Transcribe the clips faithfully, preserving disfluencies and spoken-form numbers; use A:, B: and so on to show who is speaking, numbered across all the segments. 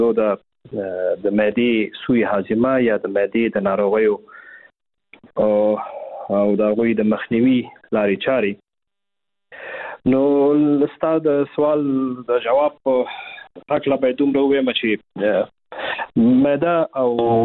A: موضوع د د معدې سوی هاضمه یا د معدې د ناروغیو او او د غوي د مخنیوي لارې چاري. نو ستاسو د سوال د جواب پاکلا به دومره وایم چې معده او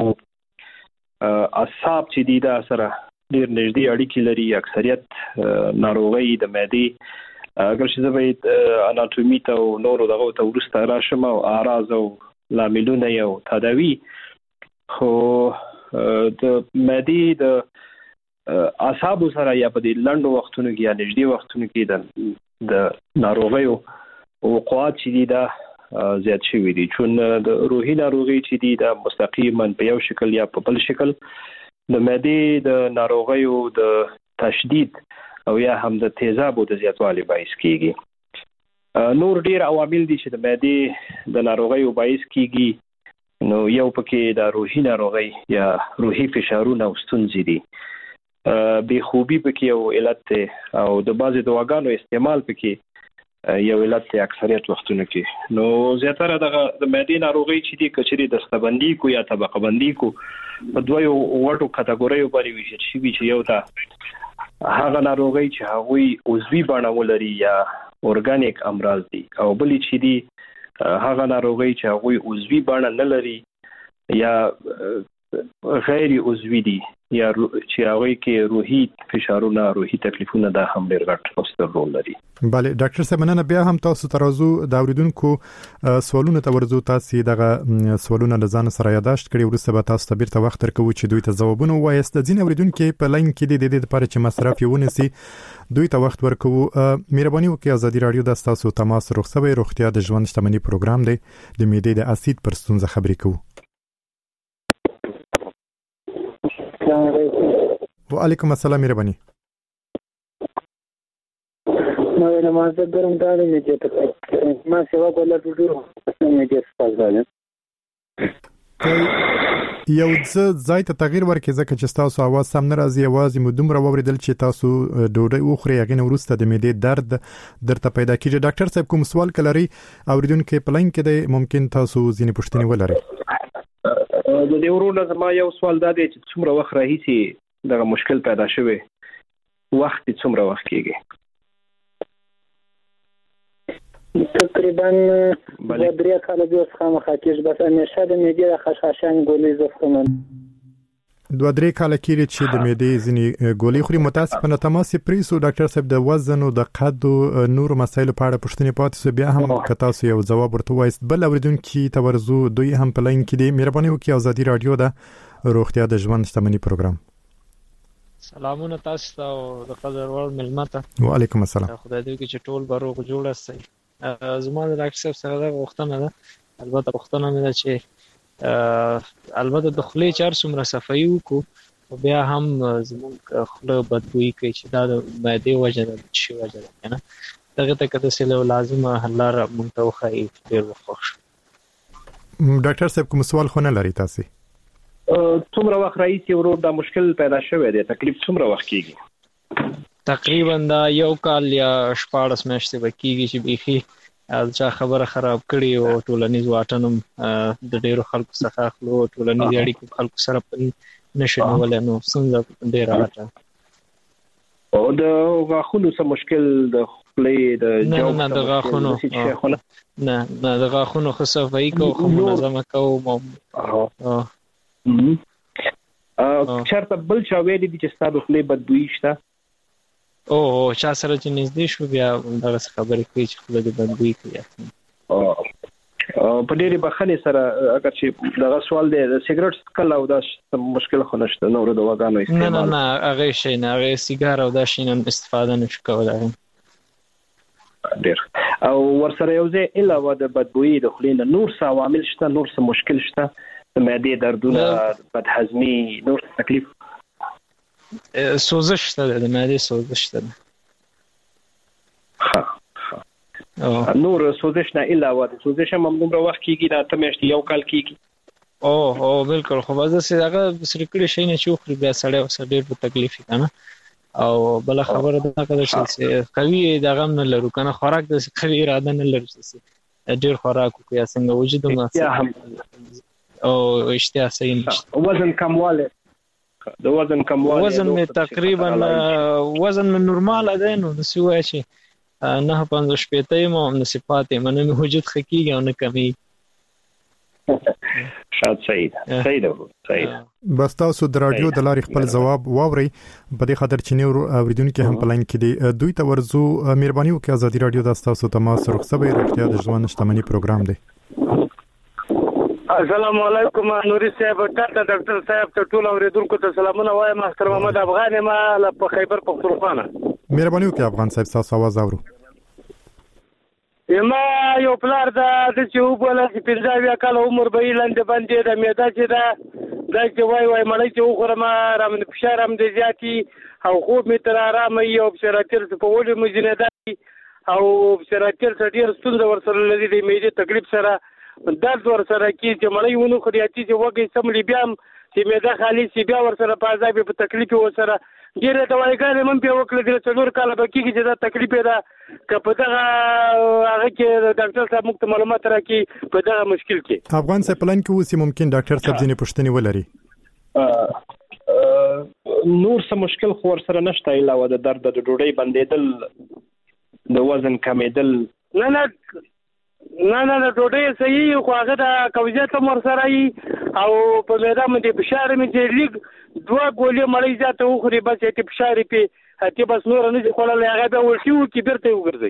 A: اعصاب چې دي دا سره ډیر نږدې اړیکې لري. اکثریت ناروغي د معدې اگر چې زه به اناتومي ته او نورو دغه ته ورسته راشم او اعراض او لاملونه یو تداوی، خو د معدې د اعصاب سره یا په دې لنډو وختونو کې یا نږدې وختونو کې د د ناروغیو وقوعات چې دي دا زیات شوي دي. چون د روحي ناروغي چې دي دا مستقیما په یو شکل یا په بل شکل د معدې د ناروغیو د تشدید او یا هم د تیزابو د زیاتوالي باعث کیږي. نور ډیر عوامل دي چې د معدې د ناروغیو باعث کیږي. نو یو پکې د روحي ناروغي یا روحي فشارونه او ستونزې دي. بې خوبي پکې یو علت دی او د بعضې دواګانو استعمال پکې یو علت دی اکثریت وختونو کې. نو زیاتره دغه د معدې ناروغي چې دي کچري دسته‌بندي کو یا طبقه بندي کو په دوه وړو کټګوریو باندې ویشل شوي چې یو ته هغه ناروغي چې هغوی عضوي بڼه ولري یا اورګانیک امراض دي، او بلې چې دي هغه ناروغي چې هغوی عضوي بڼه نه لري یا غیر عضوي دي یا چې هغوی کې روحي فشارونه روحي تکلیفونه دا هم ډېر غټ او ستر رول لري.
B: بله ډاکټر صاحب، مننه. بیا هم تاسو ته راځو د اوریدونکو سوالونه ته ورځو. تاسو دغه سوالونه له ځان سره یاداشت کړئ، وروسته به تاسو ته بیرته وخت درکوو چې دوی ته ځوابونه ووایاست. د ځینې اوریدونکو په لاین کې د دې لپاره چې مصرف یې ونیسي دوی ته وخت ورکوو. مهرباني وکړئ، ازادي رادیو د تاسو تماس رخصوي روغتیا د ژوند شتمنۍ پروګرام دی. د معدې د اسید پر ستونزه خبرې کوو. وعلیکم السلام. مهرباني.
C: نو له ما زه ګرم دالې نه چې ما سیوا کوله ټوټو نه کې سپاس غواړم.
B: یو څه ځای ته تغییر ورکړي ځکه چې تاسو आवाज سم نه راځي. आवाज مو دومره واوریدل چې تاسو ډوډۍ وخورئ، هغه نه وروسته د معدې درد درته پیدا کیږي. ډاکټر صاحب کوم سوال کلري اوریدونکو په لاین کې دی، ممکن تاسو ځینې پوښتنې ولرئ.
A: د دې ورونه زما یو سوال دا دی چې څومره وخت راهیسي دغه مشکل پیدا شوی، وخت څومره وخت کېږي؟
C: تقریبا دوه درې کاله به اوس خامخا کېږي، بس همیشه د معدې د خشخاشان ګولۍ زه خورم.
B: دوه درې کاله کېږي چې د معدې ځینې ګولۍ خوري. متاسفانه تماس یې پرېښو. ډاکټر صاحب د وزن او د قد او نورو مسایلو په اړه پوښتنې پاتې شوې، بیا هم که تاسو یو ځواب ورته ووایاست. بل اوریدونکي ته ورځو، دوی هم په لاین کې دي. مهرباني وکړئ، ازادي رادیو د روغتیا د ژوند شتمنۍ پروګرام.
D: سلامونه تاسو ته او د قدر وړ مېلمه ته.
B: وعلیکم السلام.
D: خدای دې وکړي چې ټول به روغ جوړ اوسئ. زما د ډاکټر صاحب سره دا غوښتنه ده، البته غوښتنه مې ده چې البته د خولې چار څومره صفایي وکړو، بیا هم زموږ خوله بدبویي کوي چې دا د معدې وجه ده، د شي وجه ده که نه. دغه ته که داسې یو لازمه حل لاره موږ ته وښایي ډېر به خوښ شو.
B: ډاکټر صاحب کوم سوال خو نه لري تاسې؟
A: څومره وخت راهیسې ورور دا مشکل پیدا شوی دی؟ تکلیف څومره وخت کېږي؟
D: تقریبا دا یو کال یا شپاړس میاشتې به کېږي چې بیخي چا خبره خراب کړي او ټولنیز واټن هم د ډېرو خلکو څخه اخلو، ټولنیز اړیکې خلکو سره نشي نیولی، نو ستونزه ډېره غټه.
A: او د غاښونو څه مشکل د خولې د
D: نه نه د غاښونو نه نه د غاښونو ښه صفایي کوو، ښه منظمه کوو.
A: چېرته بل چا ویلي دي چې ستا د خولې بدبویي شته؟
D: او چا سره چې نږدې شو بیا دغسې خبرې کوي چې خوله دې بدبویي کوي.
A: په ډېرې بخښنې سره اگر چې دغه سوال دی د سګرټ څکل او دا مشکل خو نشته، نورو دواګانو استعمال؟
D: نه نه نه هغې شی نه، هغې سیګار او دا شی نه استفاده نشو کولی.
A: ډېر. او ورسره یو ځای علاوه د بدبویي د خولې نه نور څه عوامل شته، نور څه مشکل شته؟ د معدې دردونه، بدهضمي، نور څه تکلیف؟
D: سوزش شته د معدې سوزش شته.
A: نور سوزش نه علاوه د سوزش هم همدومره وخت کېږي؟ دا اته میاشتې یو کال کېږي؟
D: او او بالکل. خو بس داسې هغه سري کړي شی نه چې وخوري بیا سړی ورسره ډېر په تکلیف وي که نه. او بله خبره دا ده چې قوي دغه هم نه لرو که نه، خوراک داسې قوي اراده نه لرو چې ډیر خوراک کوي څنګه وجود مو او اشتها صحیح نشته.
A: وزن کمواله د وزن کمواله
D: وزن می تقریبا وزن می نورمال ده نو د سوای شي نه پنځه شپېته مو نصفات منه وجود خکیږي او نه کمی.
A: شاد صحیح صحیح ده صحیح.
B: بس تاسو د رادیو د لارې خپل جواب واوري په دې خاطر چې نور اوریدونکو هم په لاین کې دي دوی ته ورزو مهرباني وکړئ ازادي رادیو د تاسو تماس رخصبه روغتیا د ژوند شتمنۍ پروګرام دی.
E: السلام علیکم نوري صاحب ټاټا ډاکټر صاحب ته ټول اوریدونکو ته سلامونه وایم. مستر محمد افغان ما په خیبر پختونخوا.
B: مهرباني وکړئ افغان صاحب تاسو आवाज اورو.
E: یما یو پلار دا د چې وبله چې پنځه کال عمر به لاندې باندې د میدا چې دا دا چې وای وای مړی چې وخورم رام د فشار هم د زیاتی او خوب می تر آرام یو بشراتر په ولې مجنه دا او بشراتر ډیر ستونزه ورسره لري د میدې تکلیف سره درد ورسره کی چې مړی ونه خریاتي چې وګي سملی بیا چې میدا خالی سی بیا ورسره په عذاب په تکلیف ورسره ډیره دوایګانې من په وکړه د څلور کال به کېږي چې دا تکلیف ده که په دغه هغه کې ډاکټر صاحب موږ ته معلومات راکړي په دغه مشکل کې.
B: افغان صاحب پلان کې اوس ممکن ډاکټر صاحب ځینې پوښتنې ولري.
A: نور څه مشکل خو ورسره نشته علاوه د درد د ډوډۍ بندېدل د وزن کمیدل.
E: نه نه نه نه د ډوډۍ صحیح خو هغه د قبضیت هم ورسره وي او په میدا باندې فشار مې چې لیک دوه ګولې مړی زیاته وخوري بس یې فشار پې هتي بس نور نه خوړل هغه به ورشي او کې بیرته وګرځي.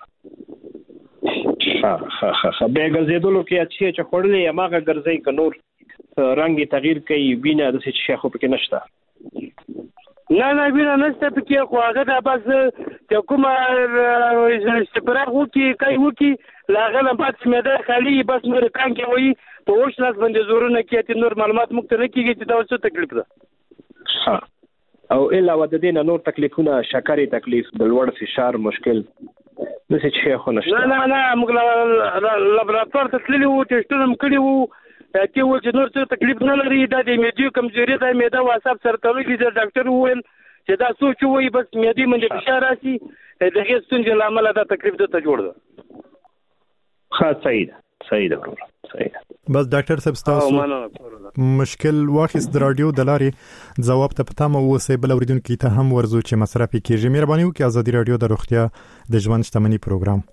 A: ها ها ها به ګرځېدلو کې اچي چې خوړلې یماغه ګرځي ک نور رنګي تغییر کوي وینه د څه شي خو پکې نشته.
E: نه نه وینه نشته پکې خو هغه د بس چې کومه استفراغ وکي کوي وکي لاغه بعد میدا خالی بس نور کان کې وایي په وښ لاس باندې زورونه کې نور معلومات مخ ته نه کیږي چې دا څه تکلیف ده.
A: ها او الا ود دینه نور تکلیفونه شکرې تکلیف د لوړ فشار مشکل د څه شي خو نشته.
E: نه نه نه موږ لابراتوار ته تللی وو ټیسټونه هم کړي وو چې و چې نور څه تکلیف نه لري دا د میډیو کمزوري د میدا واساب سره تړلي د ډاکټر وویل چې دا سوچ وایي بس میدې باندې فشار راشي دغه ستونزې لامل دا تکلیف ته جوړ ده.
A: ها صحیح ده صحیح ده ورور صحیح ده.
B: بس ډاکټر صاحب تاسو مشکل واخیست د رادیو د لارې جواب ته پته مو وسی بل اوریدونکو ته هم ورزو چې مصرف کیږي. مهرباني وکړئ ازادي رادیو د روغتیا د ژوند شتمنۍ پروګرام.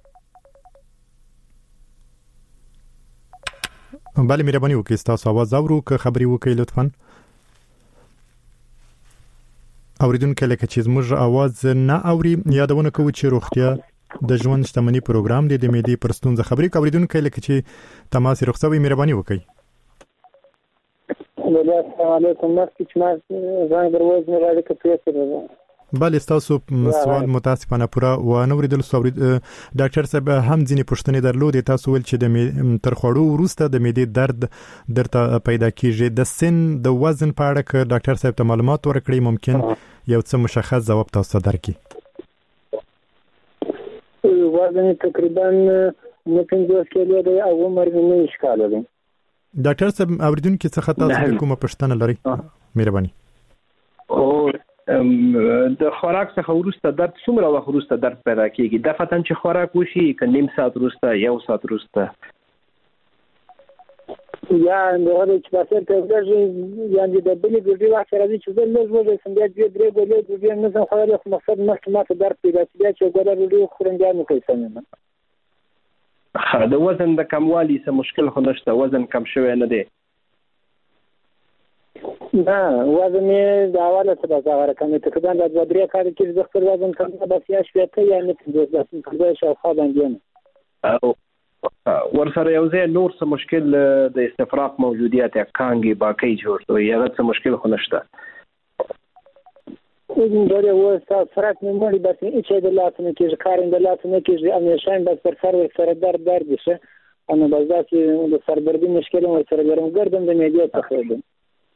B: بله مهرباني وکړئ تاسو आवाज اورو که خبري وکړئ لطفا. اوریدونکو لکه چې زموږ आवाज نه اوري یادونه کوو چې روغتیا د ژوند شتمنۍ پروګرام دی د میډي پر ستونزه خبري کوریدونکو لکه چې تماس رخصوي مهرباني وکړئ.
C: السلام علیکم ماسکی چې ما زنګ دروازه نه راځي کته سره.
B: بله تاسو سوال متاسفانه پورا و نه ورېدل سو. ډاکټر صاحب هم ځینې پوښتنې درلودې تاسو ول چې د تر خوړو وروسته د معدې درد درته پیدا کیږي د سن د وزن په اړه که ډاکټر صاحب ته معلومات ورکړي ممکن یو څه مشخص جواب تاسو درکړي.
C: وزن تقریبا نه پنځوس کیلو دی او عمر یې نه اشکال دی.
B: ډاکټر صاحب اوریدونکو څه تاسو کومه پوښتنه لري مهرباني.
A: او د خوراک څخه وروسته درد څومره وخت وروسته درد پیدا کیږي؟ د فتن چې خوراک وشي ک نیم ساعت وروسته یو ساعت وروسته
C: یا نو چې تاسو ته ورځي یعنی د بلې ګډي وخت راځي چې د لږ وځي څنګه دې درې ګولې دې نه څه خبره خو مقصد مخکې ماته درد پیدا کیږي چې ګوره ډېر خورم بیا نه کوي څنګه.
A: د وزن د کموالي څه مشکل خو نشته وزن کم شوی نه دی.
C: نه وزن یې د اواله څخه دا راکمه تقریبا د دوه درې کال کې د خپل وزن کم بس یا شپته یا نه پنځوس داسې کړی شو خو باندې
A: او ورسره یو ځای نور څه مشکل د استفراغ موجودیت یا کانګي باقی جوړ وي هغه څه مشکل خو نشته.
C: دا یو څه فرق نه مړي بس چې د لاسونو کې کارین د لاسونو کې همیشه بس پر سر سره درد درد شي انا بس دا چې د سردردي مشکل مو سره ګرم ګردم د میډیا څخه دی.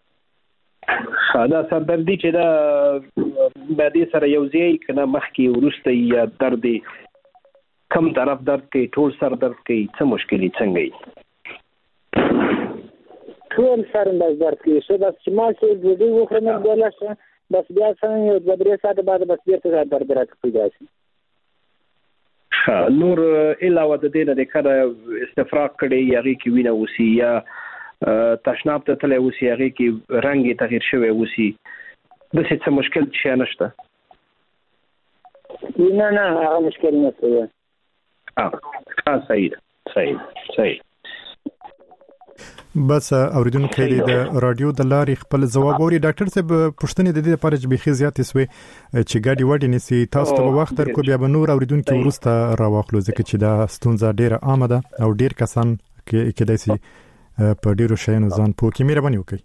A: دا سردردي چې دا بعدي سره یو ځای کنه مخکې ورسته یا درد کم طرف درد کوي ټول سر درد کوي څه مشکلي څنګه وي؟
C: ټول سر درد کوي څه بس چې ما چې د دې وخت نه ګولشه بس بیا څنګه یو د درې ساعت بعد بس بیرته درد راځي پیدا شي.
A: نور علاوه د دې نه د کړه استفراغ کړي یاري کې وینه وسی یا تشناب ته تل وسی یاري کې رنگ تغیر شوی وسی د څه مشکل شي نشته
C: نه نه هغه مشکل نشته
A: اه صحیح صحیح صحیح
B: بس اوریدونکو د رادیو د لارې خپل ځواب اوري ډاکټر صاحب پښتنې د دې لپاره چې بيخي زیاتې سوې چې ګاډي وډي نسی تاسو ته وخت تر کو بیا به نور اوریدونکو ورسته راوخلو ځکه چې دا ستونزه ډیره عامه ده او ډیر کسان کې کېدای شي په ډیرو شیانو ځان پوه کې مهرباني وکړي.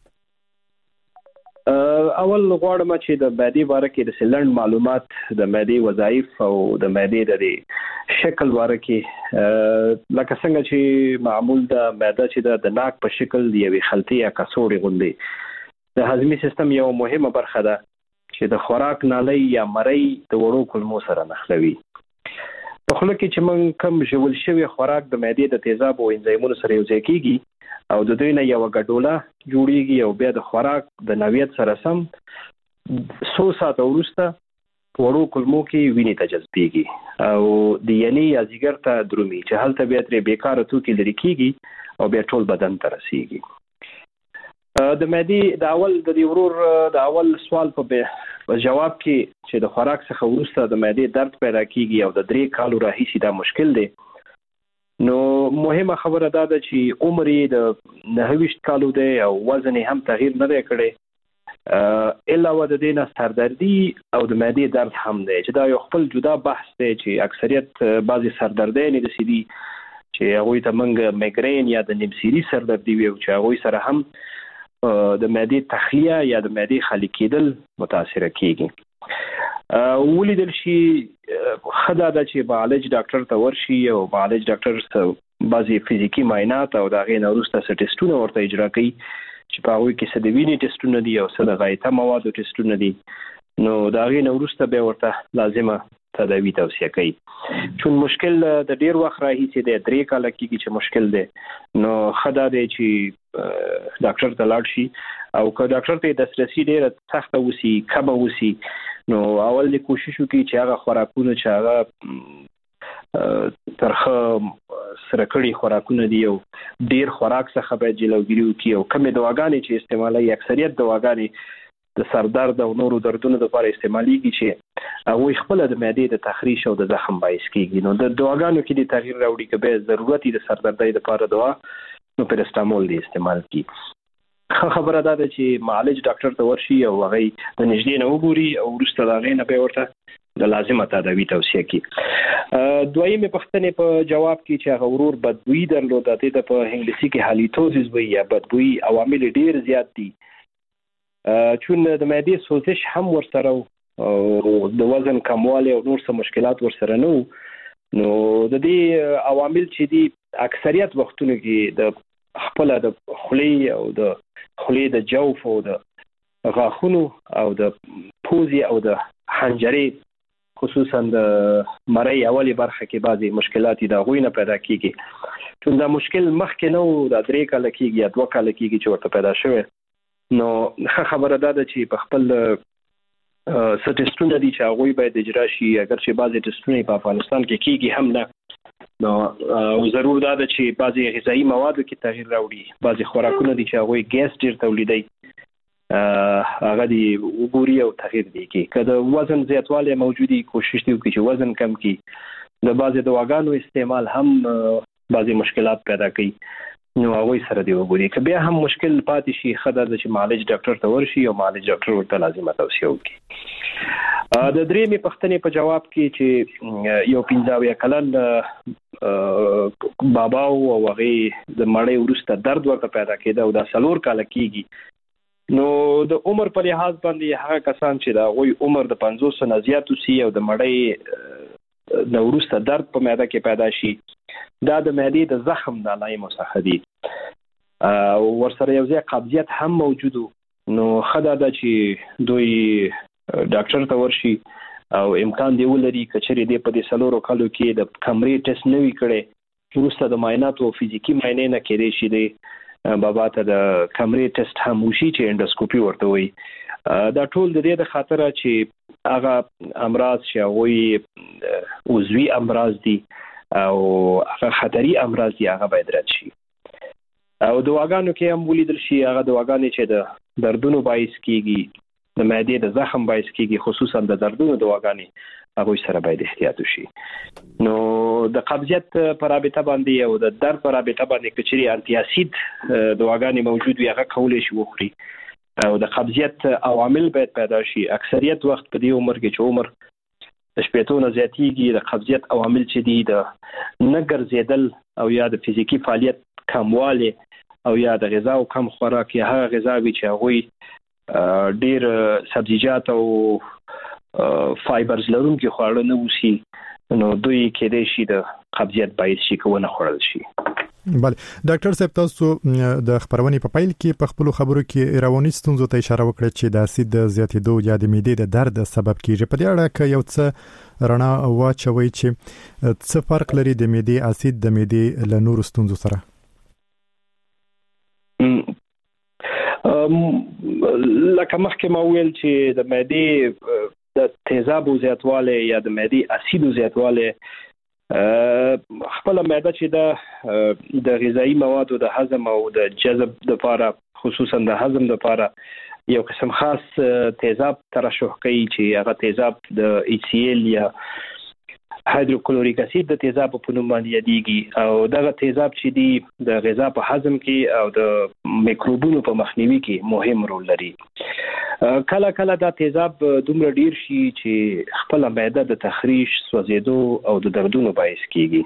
A: اول غواړم چې د معدې باره کې د سلند معلومات د معدې وظایف او د معدې د شکل باره کې لکه څنګه چې معمول د معده چې د ناک په شکل دی یوې خلطې یا کڅوړې غوندې د هضمي سیستم یو مهمه برخه ده چې د خوراک نالۍ یا مرۍ د وړو کولمو سره نښلوي. په خوله کې چې موږ کم ژول شوی خوراک د معدې د تیزاب او انزایمونو سره یوځای کیږي او د دوی نه یو غډوله جوړیږي او بیا د خوراک د نوعیت سره سم څو ساعت وروسته وړو کولمو کې وینې ته جذبېږي او د ینې یا ځیګر ته درومي چې هلته بیا ترې بیکاره توکي لرې کیږي او بیا ټول بدن ته رسیږي. د معدې د اول د ورور د اول سوال په جواب کې چې د خوراک څخه وروسته د معدې درد پیدا کیږي او د درې کالو راهیسې دا مشکل دی، نو مهمه خبره دا ده چې عمر یې د نهه ویشت کالو دی او وزن یې هم تغییر نه دی کړی، علاوه د دې نه سردردي او د معدې درد هم دی چې دا یو خپل جدا بحث دی چې اکثریت بعضی سردردیانې داسې دي چې هغوی ته موږ میګرین یا د نیم سیري سردردي ویو چې هغوی سره هم د معدې تخلیه یا د معدې خالي کېدل متاثره کیږي. ولیدل شي خدا د چې معالج ډاکټر ته ورشي او معالج ډاکټر ته بعضي فزیکی معاینات او دا غي نورسته ټیسټونه ورته اجرا کوي چې په هغه کې څه د وینې ټیسټونه دي او څه د غایطه موادو ټیسټونه دي، نو دا غي نورسته به ورته لازمه تداوی توصیه کوي. چون مشکل د ډیر وخت راهیسي د درې کال کې چې مشکل دی، نو خدا دی چې ډاکټر ته لاړ شي او که ډاکټر ته دسترسي ډیره سخته وسی کمه وسی، نو اول دې کوشش وکړي چې هغه خوراکونه چې هغه ترخه سره کړي خوراکونه دي او ډیر خوراک څخه باید جلوګیری وکړي او کمې دواګانې چې استعمالوي، اکثریت دواګانې د سردرد او نورو دردونو لپاره استعماليږي چې هغه خپل د معدې د تخریش او د زخم باعث کیږي. نو د دواګانو کې د تغییر راوړي کې به ضرورت د سردردۍ لپاره دوا نو پیرسټامول دی استعمال کی. خبره ده چې معالج ډاکټر ته ورشي او هغه د نږدې نه وګوري او وروسته دا غي نه به ورته د لازمه تداوی توصیه کی. دویمه پښتنې په جواب کې چې هغه ورور بدبوئی درلوده د په انګلیسي کې هالیټوزیس وی یا بدبوئی عوامل ډیر زیات دي، چون د معدې سوزش هم ورسره او د وزن کموالی او نور څه مشکلات ورسره نه، نو د دې عوامل چې دي اکثریت وختونو کې د خپل د خلی او د خلی د جوف او د غاښونو او د پوزي او د حنجرې خصوصا د مرۍ اولی برخه کې بعضی مشکلات د غوینه پیدا کیږي، چون دا مشکل مخکې نو د درې کال کېږي یا دوه کال کېږي چې ورته پیدا شوی. نو خبره ده چې په خپل سټیسټونه دي چې هغه باید اجرا شي، اگر چې بعضی ټیسټونه په افغانستان کې کیږي هم نه، نو ضرور ده چې بعضی غذایی موادو کې تغییر راوړي، بعضی خوراکونه دي چې هغه ګیس ډیر تولیدي هغه دی وګوري او تغییر دي کې کله وزن زیاتوالی موجودي کوشش دی وکړي چې وزن کم کړي. د بعضی دواګانو استعمال هم بعضی مشکلات پیدا کوي، نو هغه سره دی وګوري که بیا هم مشکل پاتې شي خدای د چې معالج ډاکټر ته ورشي او معالج ډاکټر ورته لازمه توصیه وکړي. د درېمې پښتنې په جواب کې چې یو پنځاویا کلن بابا او هغه د مړې وروسته درد ورته پیدا کېده او دا څلور کال کېږي، نو د عمر په لحاظ باندې هغه کسان چې دا غوي عمر د پنځوس نه زیات وي او د مړې د وروسته درد په معده کې پیدا شي، دا د معدې د زخم د علایمو څخه دي او ورسره یو ځای قبضیت هم موجود، نو خدا دا چې دوی ډاکټر ته ورشي او امکان دی ولري کچري دی په دې سلورو کالو کې د کمرې ټیسټ نوي کړي، وروسته د معاینات او فزیکی معاینې نه کېدې شي دی بابا ته د کمرې ټیسټ هم وشي چې انډوسکوپي ورته وي دا ټول د دې د خاطر چې هغه امراض چې هغه عضوي امراض دي او هغه خطري امراض دي هغه باید رد شي. او دواګانو کې هم ولیدل شي هغه دواګانې چې د دردونو باعث کیږي، د معدې د زخم باعث کیږي، خصوصا د دردونو دواګانې هغه سره باید احتیاط وشي. نو د قبضیت پر رابطه باندې او د درد پر رابطه باندې کچري انټي اسید دواګانې موجود وي هغه کولای شي وخوري او د قبضیت عوامل باید پیدا شي. اکثریت وخت په دې عمر کې چې عمر د شپږ نه زیاتیږي د قبضیت عوامل چې دي د نه ګرځیدل او یا د فزیکی فعالیت کمواله او یا د غذا او کم خوراک یا هغه غذا چې هغه ډیر سبزیجات او فایبرز لرونکي خواړه نه وسی نو دوی کې د شي د قبضیت باعث شي کوونه خوړل شي.
B: بله ډاکټر صاحب تاسو د خبرونې په پیل کې په خپل خبرو کې رواني ستونزو ته اشاره وکړه چې د اسید زیاتېدو یا د معدې د درد سبب کیږي. په دې اړه کې یو څه رڼا واچوي چې څه فرق لري د معدې اسید د معدې له نورو ستونزو سره؟
A: لکه مخکې ما ویل چې د معدې د تیزابو زیاتواله یا د معدې اسیدو زیاتواله خپل معده چې د د غذایی موادو د هضم او د جذب لپاره خصوصا د هضم لپاره یو قسم خاص تیزاب ترشح کوي چې هغه تیزاب د ایچ سی ال یا هایدروکلوریک اسید د تیزاب په نوم باندې یادېږي او دغه تیزاب چې دی د غذا په هضم کې او د میکروبونو په مخنیوي کې مهم رول لري. کله کله دا تیزاب دومره ډیر شي چې خپل معده د تخریش، سوځېدو او د دردونو باعث کیږي.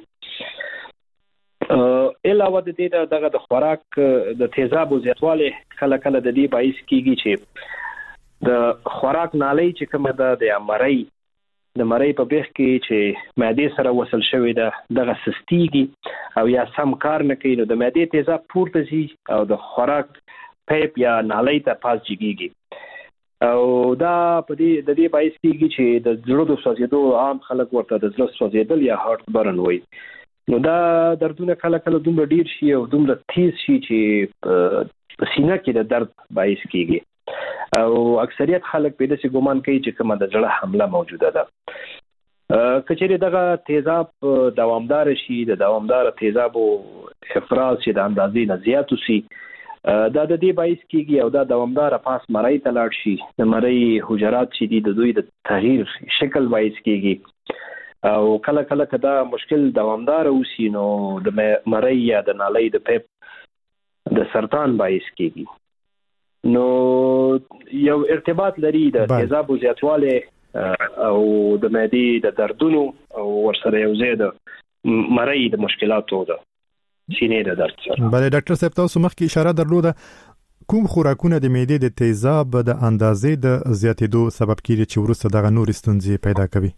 A: علاوه د دې دغه د خوراک د تیزاب زیاتواله کله کله د دې باعث کیږي چې د خوراک نالۍ چې کومه ده د امرای د مړی په بیخ کې چې معدې سره وصل شوی ده دغه سستیږي او یا سم کار نه کوي نو د معدې تیزاب پورته ځي او د خوراک پیپ یا نالۍ ته پاس جګیږي او دا په دې د دې باعث کیږي چې د زړه د سوځېدو عام خلک ورته د زړه سوځېدل یا هارت برن وایي. نو دا دردونه کله کله دومره ډیر شي او دومره تیز شي چې په سینه کې د درد باعث کیږي او اکثریت خلک په دې ګومان کوي چې کومه د زړه حمله موجوده ده. کچېره دغه تیزاب دوامدار شي د دوامدار تیزابو افراز چې د اندازې نه زیات وي دا د دې باعث کیږي او دا دوامدار پاس مړی ته لاړ شي د مړی حجرات چې دي د دوی د تغییر شکل باعث کیږي او کله کله کدا مشکل دوامدار وسی نو د مړی یا د نالۍ د پیپ د سرطان باعث کیږي. نو یو ارتباط لري د تیزابو زیاتواله او د معدې د دردونو او ورسره یو ځای د مړی د مشکلاتو ده سینې د درد سره.
B: بله ډاکټر صاحب تاسو مخکې اشاره درلوده کوم خوراکونه د معدې د تیزاب د اندازې د زیاتېدو سبب کیږي چې وروسته دغه نور ستونزې پیدا کوي؟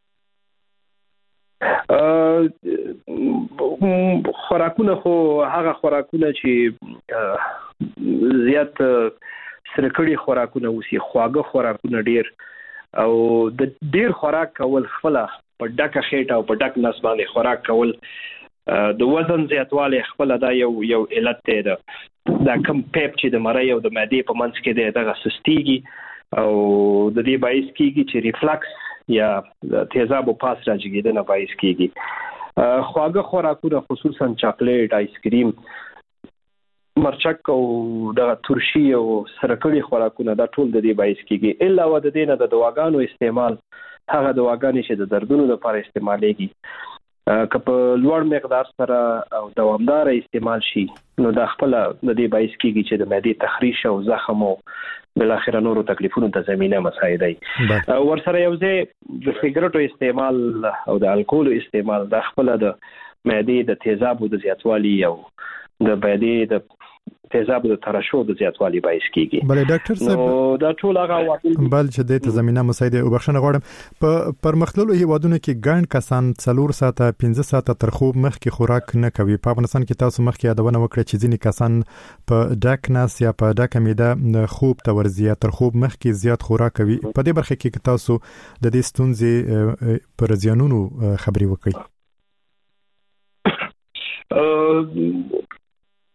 A: خوراکونه خو هغه خوراکونه چې زیات سرکړي خوراکونه وسی خواږه خوراکونه ډیر او د ډیر خوراک کول خپل په ډکه خېټه او په ډک نس باندې خوراک کول د وزن زیاتواله خپل دا یو یو علت دی دا کم پیپ چې د مړی او د معدې په منځ کې دی دغه سستیږي او د دې باعث کیږي چې ریفلکس یا تیزابو پاس راځي باعث کیږي. خواږه خوراکونه خصوصا چاکلیټ، آیس کریم، مرچک او د ترشی او سرکړي خوراکونه دا ټول د دې باعث کیږي. علاوه د دې نه د دواګانو استعمال هغه دواګانې چې د دردونو لپاره استعمالېږي که په لوړ مقدار سره او دوامدار استعمال شي نو دا خپل د دې باعث کیږي چې د معدې تخریش او زخم او بل اخر نورو تکلیفونو ته زمينه مساعدي. ورسره یو ځای د سیګریټو استعمال او د الکول استعمال دا خپل د معدې د تیزابو د زیاتوالي او د معدې د تیزابو د ترشح د زیاتوالي باعث کیږي.
B: بله ډاکټر صاحب
A: دا ټول هغه عوامل
B: بل چې د ته زمينه مساعده او بخښنه غواړم په پرمختللو هیوادونو کې ګڼ کسان څلور ساعته پنځه ساعته تر خوب مخکې خوراک نه کوي. په افغانستان کې تاسو مخکې یادونه وکړه چې ځینې کسان په ډک ناس یا په ډکه معده خوب ته ورځي تر خوب مخکې زیات خوراک کوي. په دې برخه کې تاسو د دې ستونزې پر زیانونو خبري وکړئ.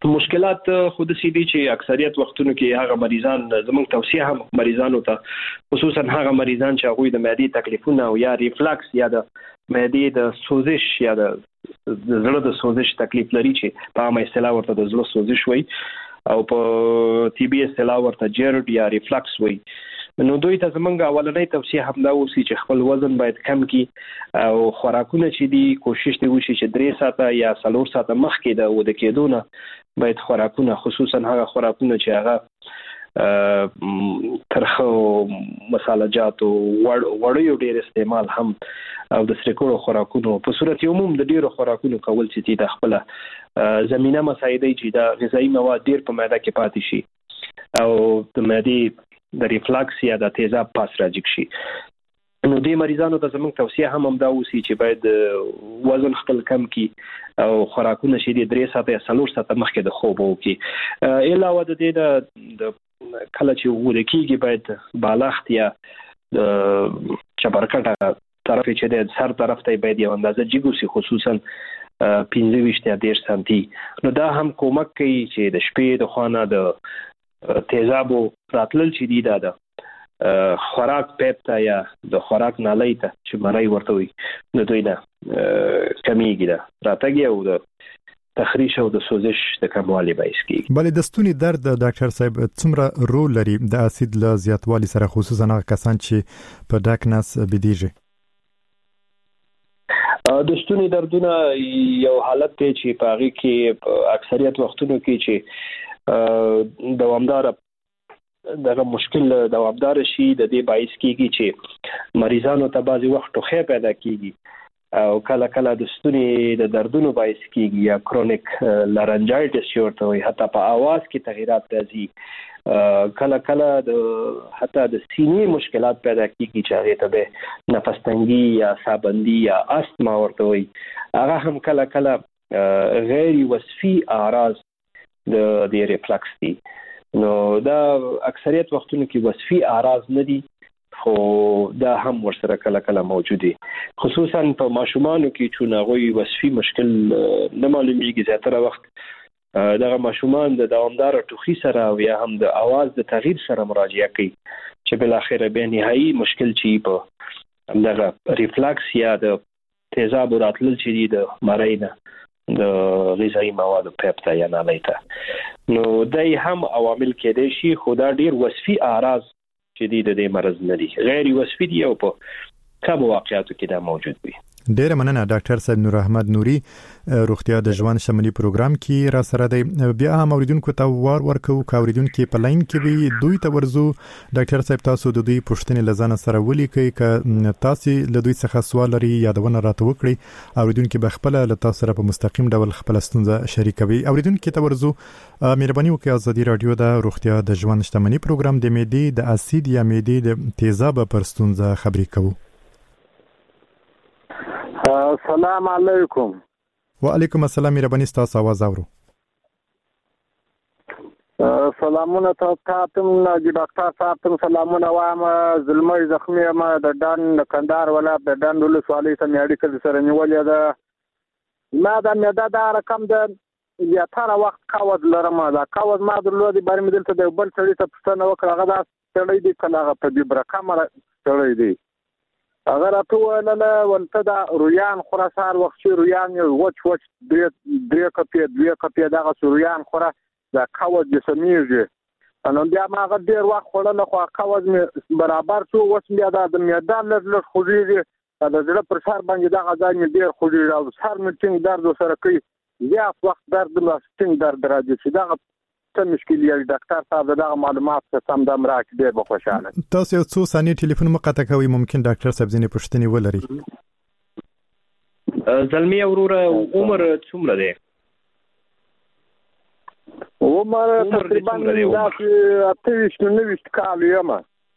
A: مشکلات خود سي دي چې اکثریت وختونو کې هغه مریضان زموږ توصیه هم مریضانو ته خصوصا هغه مریضان چې هغه د معدې تکلیفونه او یا ریفلکس یا د معدې د سوزش یا د زړه د سوزش تکلیف لري چې په عامه اصطلاح ورته د زړه سوزش وایي او په ټي بي اصطلاح ورته جیرډ یا ریفلکس وایي. نو دوی ته زمونږ اولنۍ توصیه هم دا وسی چې خپل وزن باید کم کړي او خوراکونه چې دی کوشش دی وشي چې درې ساعته یا څلور ساعته مخکې د وده کېدو نه باید خوراکونه خصوصا هغه خوراکونه چې هغه ترخه مصالحه جات او وړیو ډیر استعمال هم او د سرکوړو خوراکونو په صورت عموم د ډیرو خوراکونو کول چې د خپل زمينه مساعده چې د غذایی مواد ډیر په معده کې پاتې شي او د معدې د ریفلکس یا د تیزاب پاس راځي شي. نو دې مریضانو ته زموږ توصیه هم هم دا وسی چې باید وزن خپل کم کړي او خوراکونه چې د درې ساعته یا څلور ساعته مخکې د خوب وکړي. علاوه د دې د کله چې وده کېږي باید بالښت یا د چپرکټه طرف چې د سر طرف ته باید یو اندازه جګوسي خصوصا پنځه ویشت یا دېرش سانتي. نو دا هم کومک کوي چې د شپې د خوانه د تیزابو راتلل چې دی دا د خوراک پیپ ته یا د خوراک نالۍ ته چې مړی ورته وي نو دوی نه کمیږي دا راتګي او د تخریش او د سوزش د کموالي باعث کیږي.
B: بلې د ستوني درد ډاکټر صاحب څومره رول لري د اسید له زیاتوالي سره خصوصا هغه کسان چې په ډاک ناس بيدیږي؟
A: د ستوني دردونه یو حالت دی چې په هغه کې اکثریت وختونو کې چې دوامدار دغه مشکل دوامدار شي د دې باعث کیږي چې مریضانو ته بعضي وخت ټوخی پیدا کیږي او کله کله د ستوني د دردونو باعث کیږي یا کرونیک لارنجایټس ورته وي حتی په आवाज کې تغیرات راځي کله کله د حتی د سینې مشکلات پیدا کیږي چې هغه ته به نفس تنګي یا سابندي یا استما ورته وي هغه هم کله کله غیر وصفي اعراض د د ریفلکس دي. نو دا اکثریت وختونو کې وصفي اعراض نه دي خو دا هم ورسره کله کله موجود دي خصوصا په ماشومانو کې چې ناغوي وصفي مشکل نه معلومیږي زیاتره وخت دغه ماشومان د دوامدار ټوخي سره او یا هم د आवाज د تغییر سره مراجعه کوي چې بل اخر به نهایی مشکل چی په دغه ریفلکس یا د تیزاب راتلل چې دی د مړینه د غذایی موادو پیپ ته یا نالۍ ته نو دای هم عوامل کېدای شي خدا ډیر وصفي اعراض چې دی د دې مرض نه دي غیر وصفي دي او په کوم واقعیتو کې دا موجود وي.
B: ډیر مننه ډاکټر صاحب نور احمد نوري روغتیا د ژوند شمولي پروګرام کې را سره دی. بیا هم اوریدونکو ته وار ورکو کاوریدونکو په لاین کې وي دوی ته ورزو ډاکټر صاحب تاسو د دوی پوښتنې لزان سره ولیکئ ک تاسو له دوی څخه سوال لري یادونه راته وکړي اوریدونکو به خپل له تاسو سره په مستقیم ډول خپل ستونزه شریکوي. اوریدونکو ته ورزو مهرباني وکړئ ازادي رادیو د روغتیا د ژوند شمولي پروګرام د معدې د اسید یا معدې د تیزاب پر ستونزه خبرې کوو.
F: السلام علیکم.
B: وعلیکم السلام مهرباني تاسو आवाज اورو.
F: سلامونه تاسو ته ډاکټر صاحب ته سلامونه وایم زلمې زخمی ما د ډان کندهار ولایت د ډان ول سوالي سم اړیکه سره نیولې ده ما د مېدا دا رقم د یا تر وخت کاوز لرم دا کاوز ما درلودي بار مې دلته د بل سړي ته پښتنه وکړه هغه دا سړی دی کله په دې برکه مر سړی دی اگر اتو لاله ولته دا رویان خراسار وخت رویان یو وچ وچ درې درې کپی دوه کپی دا رویان خورا دا کاوز د سمېږي نو بیا ما غ ډیر وخت خورل خو کاوز مې برابر شو وس بیا د میدان لږ خوږي دا زړه پر سر باندې دا غځای مې ډیر خوږي او سر مې څنګه درد سره کوي یا وخت درد لا څنګه درد راځي چې دا څه مشکل یې ډاکټر صاحب دا معلومات سم د امراک ډیر به خوشاله.
B: تاسو یو څو ثانیې ټلیفون مقاطع کوي ممکن ډاکټر صاحب ځینې پوښتنې ولري.
A: زلمی اوروره عمر څومره دی؟
F: عمر تقریبا اته ویشت نهه ویشت کال یم.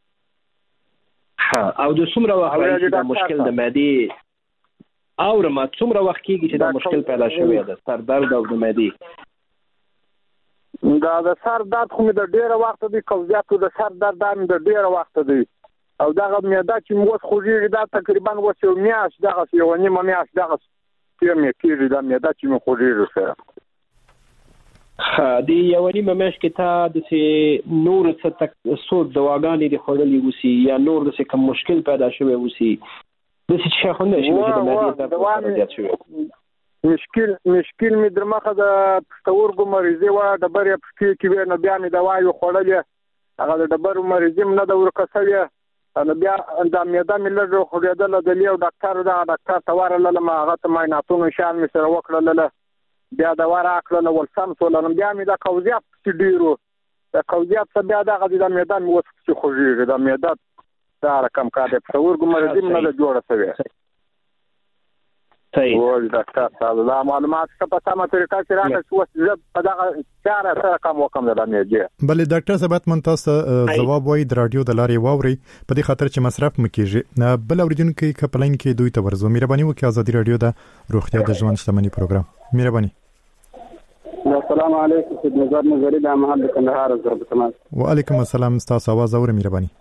A: ها او د څومره وخت د مشکل د معدې اورم څومره وخت کېږي چې دا مشکل پیدا شوی دی سر درد او د معدې؟
F: دا د سر درد خو مې د ډیره وخت دی قوزیاتو د سر درد هم د ډیره وخت دی او دغه معده چې موږ خوږیږي دا تقریبا وسو میاش دغه یو نیمه میاش دغه کې مې کېږي دا معده چې مې خوږیږي سره.
A: د یو نیمه میاشت کې تا د نور څه تک څو دواګانې د خورلې وسی یا نور د څه کوم مشکل پیدا شوی وسی د څه شي خو نه شي چې د مریض د زیات شوی
F: مشکل مشکل می در مخه د پښتورګو مریضي و د بر یې پښې کې و نو بیا می دوا یو خورلې هغه د ډبر مریضي نه د ورکسوي نو بیا د میدا ملت خو دې د لیو ډاکټر دا ډاکټر تواره لمه هغه ته مایناتونه شان می سره وکړل بیا دا واره اکل ول سم سولن بیا می دا قوزیات چې ډیرو دا قوزیات څه بیا دا غدي د میدان مو څه خوږي د میدان دا رقم کار د پښتورګو مریضي نه جوړه شوی
A: صحیح
F: ول ډاکټر صاحب دا معلومات څه په سمه طریقه سره راځي چې په دا چاره سره کوم وکم د میږي
B: بلې ډاکټر صاحب من تاسو جواب وای د رادیو د لارې واوري په دې خاطر چې مصرف مکیږي بل اوریدونکو کپلین کې دوی ته ورزو مهرباني وکړئ ازادي رادیو د روغتیا د ژوند شتمنۍ پروګرام مهرباني
G: السلام علیکم خدمتګار نظری د محل کندهار ضرب تماس
B: وعلیکم السلام تاسو आवाज اورئ مهرباني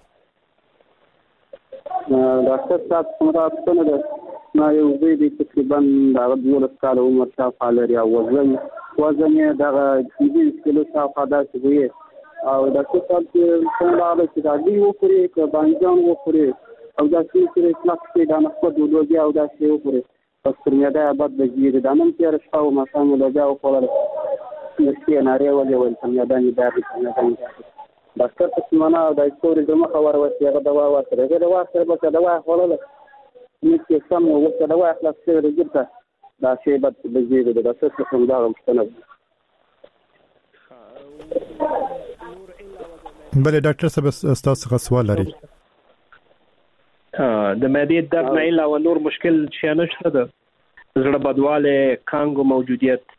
G: ډاکټر صاحب څنګه تاسو نه ما یو زوی دی تقریبا دا دولس کال عمر شاوخوا لري او وزن وزن یې دغه پنځه کیلو شاوخوا داسې وي او ډاکټر صاحب څنګه راغلی چې دا دی وکړي که بانجان وکړي او داسې چې کلاس کې دا نه خو ډوډۍ او داسې وکړي پس تر میاده بعد د جیر د نن تیر شپه او ماسام له دا وکړل چې ناری ولې ول چې میاده نه دا چې ډاکټر څه معنا دا ستوري د مخ اور وته هغه دوا ورته هغه دوا سره به دوا خورل نو چې سم وخت دا وای خلاص کړی ورته دا شی بد بجې د تاسو څخه دا مستند
B: بله ډاکټر صاحب تاسو سوال لري
A: د معدې درد نه علاوه نور مشکل شي نشته ده زړه بدواله کانګو موجودیت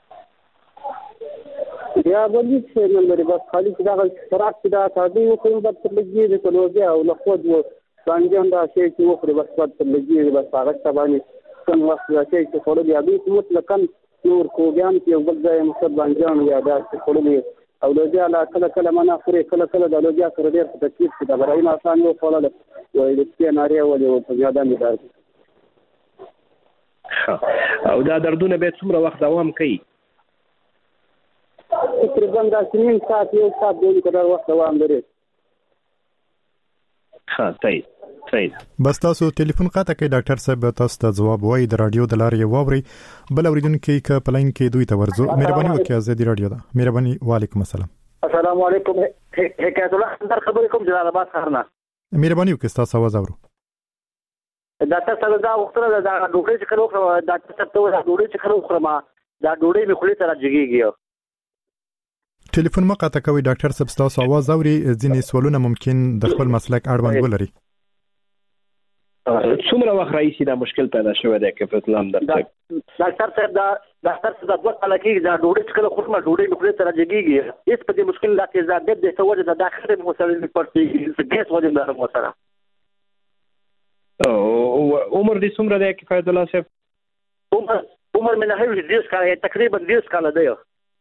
G: یا بلی څه نه لري بس خالي دا خراب دا تاسو یو کوم بد لګي د کلوځي او له خو څنګه دا شی چې وخت بس پات لګي بس هغه تبانی کوم وخت دا شی چې خورل یا به مطلق نور کوګان کې یو بل ځای مصد بانجان یا دا چې خورل او لږه لا کله کله منا خوري کله کله د لږه سره ډیر تکلیف دا برای نه آسان یو خورل وای د سپین ناری ولې او زیاده می درد
A: او دا دردونه به څومره وخت دوام کوي
G: تقریبا دا سنین ساعت یو ساعت دوی کډر وخت دوام لري
A: ها صحیح صحیح
B: بس تاسو ټلیفون قاطع کړئ ډاکټر صاحب تاسو ته جواب وایي د رادیو د لارې واوري بل اوریدونکو کې پلاین کې دوی ته ورزو مهرباني وکړئ ازادي رادیو دا مهرباني وعلیکم السلام
H: السلام علیکم حکایت الله در خبرې کوم جلال آباد ښارنا
B: مهرباني وکړئ تاسو आवाज اورو
H: ډاکټر صاحب دا وختره دا ډوډۍ چې کلو ډاکټر صاحب ته دا ډوډۍ چې کلو خورما دا ډوډۍ می خولي تر جګیږي
B: ټلیفون ما قاطع کوي ډاکټر صاحب تاسو आवाज اوري ځینې سوالونه ممکن د خپل مسلک اړوند ولري
A: څومره وخت راځي دا مشکل پیدا شوی دی کې فضل هم درته
H: ډاکټر صاحب دا ډاکټر صاحب د وخت لکه دا ډوډۍ چې کله خورما ډوډۍ مخله تر جګیږي هیڅ په دې مشکل لا کې زیات د څه وجه د داخله مسلې پرتې ګیس وجه نه موثره
A: او عمر دې څومره دی کې فضل الله صاحب
H: عمر عمر مې نه هیڅ دیوس کال تقریبا دیوس کال دی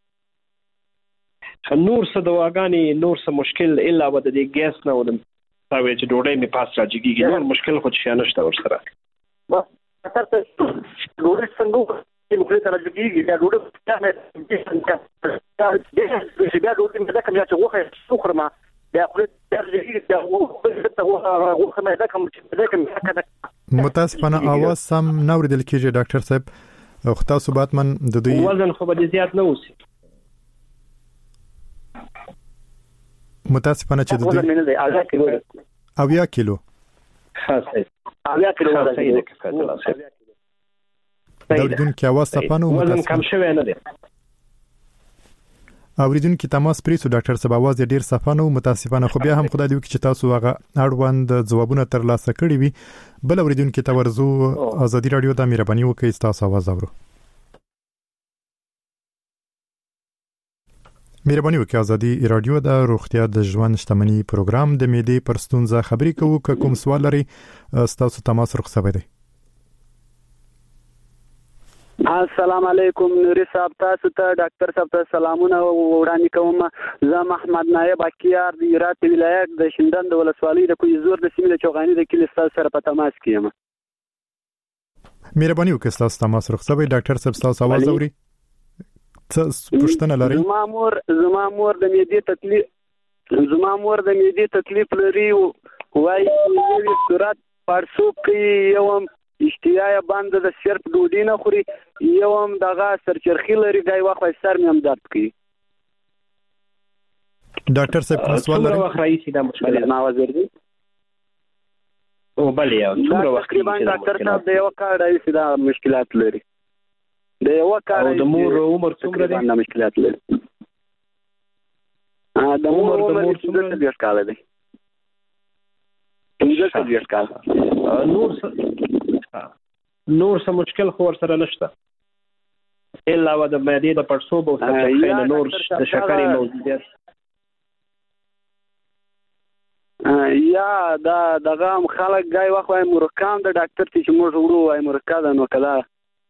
A: نور څه دواګانې نور څه مشکل الا ود دې ګیس نه ودم پاوې چې ډوډۍ می پاس راځيږي نور مشکل خو شي نشته ورسره
H: بس ډاکټر ته ډوډۍ څنګه چې موږ ته راځيږي دا ډوډۍ څنګه چې بیا ډوډۍ مې دا کوم چې وخه سخرما بیا خو دې دا وخه مې دا کوم چې دا کوم
B: متاسفانه आवाज سم نو ردل کېږي ډاکټر صاحب خو تاسو باتمن د دوی
A: وزن خو به زیات نه وسی
B: متاسفانه چې د دوی اویا کیلو
A: ها صحیح
H: اویا کیلو
A: صحیح ده کفایت الله صاحب
B: دا دن کې आवाज صفانه
A: وزن کم شوی نه دی
B: اوریدونکو تماس پریسو ډاکټر صاحب आवाज ډیر صفانه متاسفانه خو بیا هم خدای دې وکړي چې تاسو هغه اړوند ځوابونه ترلاسه کړی وي بل اوریدونکو ته ورزو ازادي رادیو د مهرباني وکړئ تاسو आवाज اورو مهرباني وکړئ ازادي رادیو د روغتیا د ژوند شتمنۍ پروګرام د معدې پر ستونزه خبري کوو که کوم سوال لري تاسو تماس رخصوي دي
G: السلام علیکم نوري صاحب تاسو ته ډاکټر صاحب ته سلامونه وړاندې کوم زه محمد نایب اکیار د هرات ولایت د شندن د ولسوالۍ د کوی زور د سیمې د چوغانی د کلی سره په تماس کې یم
B: مهرباني وکړئ تاسو تماس رخصوي ډاکټر صاحب تاسو आवाज اوري څه پوښتنه لري؟
G: زما مور زما مور د معدې تکلیف زما مور د معدې تکلیف لري، وایي یو صورت پړسوب کوي، یو هم اشتها یې بنده د صرف ډوډۍ نه خوري، یو هم دغه سرچرخي لري، ځای وخت سر مې هم درد کوي.
B: ډاکټر صاحب کوم سوال لري؟
A: څومره وخت راځي دا مشکل
G: ما وزیر دی
A: او بلې یو څومره وخت
G: تقریبا ډاکټر صاحب د یو کال راځي دا مشکلات لري، د یو کال
A: د مور عمر څومره دی؟
G: دا مشکلات لري. ا د مور عمر څومره دی؟ کال دی پنځه څلوېښت کال.
A: نور نور څه مشکل خو ورسره نشته علاوه د معدې د پړسوب او سرچرخي نه نور د شکرې موجودیت
G: یا دا دغه خلک ځای وخت وايي مرکام د ډاکټر چې موږ وړو وايي مرکا ده نو کله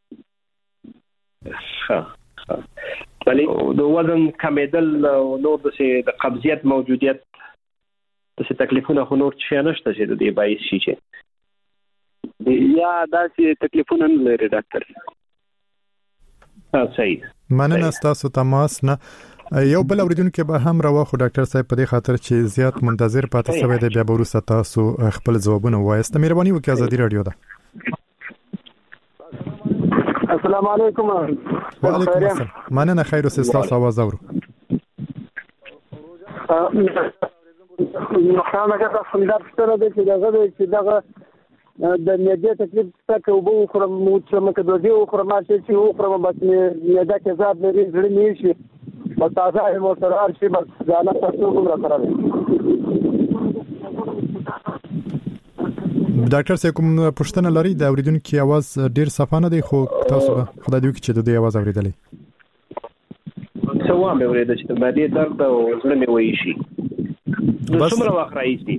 A: ها بلې د وزن کمیدل نور د قبضیت موجودیت د تکلیفونو خو نور څه نشته چې د دې باعث شي چې
G: یا داسې تکلیفونه نه لري ډاکټر.
A: ها صحیح
B: مننه تاسو تماس نه. یو بل اوریدونکو به هم راوخو ډاکټر صاحب په دې خاطر چې زیات منتظر پاتې شوی دی، بیا وروسته تاسو خپل ځوابونه وایست. مهرباني وکړئ ازادي رادیو ده.
C: السلام علیکم.
B: وعلیکم السلام. مننه خیر اوسه، تاسو आवाज اورو.
C: نو خامہ کا فندر ستاره د چې دغه چې دغه د معدې تکلیف څخه وبو خرم مو چې مکه دوی او خرم چې او خرم بس معده کې زاد لري زړه نه شي بس تازه مو سره شي بس ځاله تاسو کوم را کړل.
B: ډاکټر صاحب کوم پوښتنه لري؟ د اوریدونکو आवाज ډیر صفانه دی خو تاسو خدای دې چې د دې आवाज اوریدلې.
A: څه وامه ورته چې د معدې درد او زړه مې وایي شي د څومره وخت راځي؟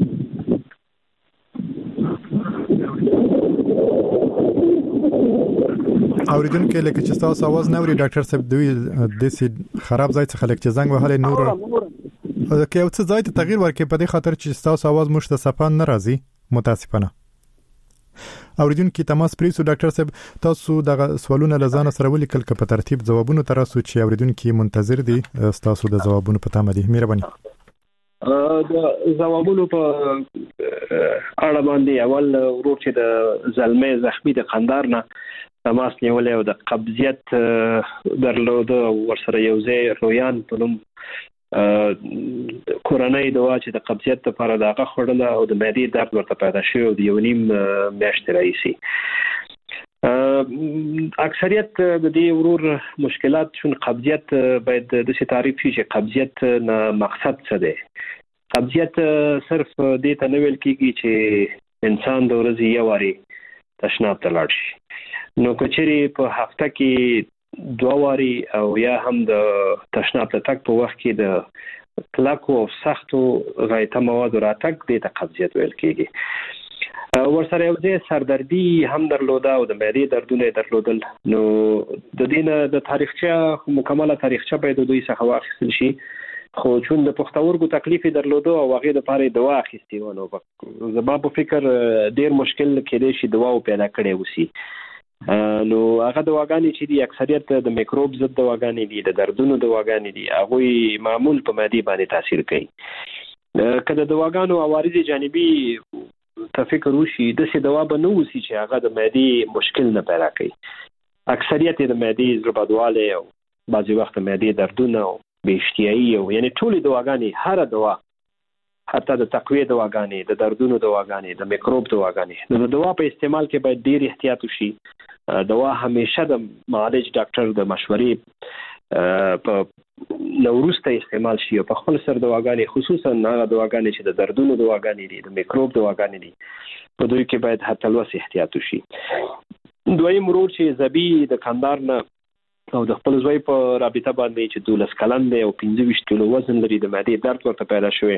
B: اوریدونکو لکه چې تاسو आवाज نه اوري ډاکټر صاحب دوی د سي خراب ځای څخه لکه زنګ وهلې نور کې او څه ځای ته تغییر ورکړي په دې خاطر چې تاسو आवाज مشته صفان نه راځي متاسفانه. اوریدونکو تماس پریسو ډاکټر صاحب تاسو د سوالونو لزان سره ولیکل ک په ترتیب ځوابونه تراسو چې اوریدونکو منتظر دي تاسو د ځوابونو په تمه دي. مهرباني.
A: د ځوابونو په اړه باندې اول ورور چې د زلمې زخمی د قندار نه تماس نیولې او د قبضیت درلود ورسره یو ځای رویان په نوم کورنۍ دوا چې د قبضیت لپاره دغه خوړله او د معدې درد ورته پیدا شوی او د یو نیم میاشتې راهیسې. اکثریت د دې ورور مشکلات شون قبضیت باید د څه تعریف شي چې قبضیت نه مقصد څه دی. قبضیت صرف دې ته نه ویل کیږي چې انسان د ورځې یو واري تشناب ته لاړ شي، نو کچري په هفته کې دوه واري او یا هم د تشناب ته تک په وخت کې د کلکو او سختو غایطه مواد راتګ دې ته قبضیت ویل کیږي. ورسره یو ځای سردردي هم درلوده او د معدې دردونه درلودل، نو د دې نه د تاریخچه مکمله تاریخچه باید دوی څخه واخیستل شي، خو چون د پښتورګو تکلیف درلوده او هغه د پاره دوا اخیستي و، نو زما په فکر ډیر مشکل کېدې شي دوا پیدا کړي وسی. نو هغه دواګانې چې دي اکثریت د میکروب ضد دواګانې دي، د دردونو دواګانې دي، هغه معمول په معدې باندې تاثیر کوي. کله دواګانو عوارض جانبي ته فکر وشي د څه دوا به نو وسی چې هغه د معدې مشکل نه پیدا کوي. اکثریت د معدې زړبادواله او بعضی وخت معدې دردونه او بېاشتیایي او یعنی ټول دواګانې هر دوا حتی د تقویه دواګانې، د دردونو دواګانې، د میکروب دواګانې، نو د دوا په استعمال کې باید ډیر احتیاط وشي. دوا همیشه د معالج ډاکټر د مشورې په نورسته استعمال شي او په خپل سر دواګانې خصوصا هغه دواګانې چې د دردونو دواګانې دي، د میکروب دواګانې دي، په دوی کې باید حتی لوس احتیاط وشي. دویم ورور چې زبی د کندار نه او د خپل زوی په رابطه باندې چې دولس کلن دی او پنځه ویشت کیلو وزن لري، د معدې درد ورته پیدا شوی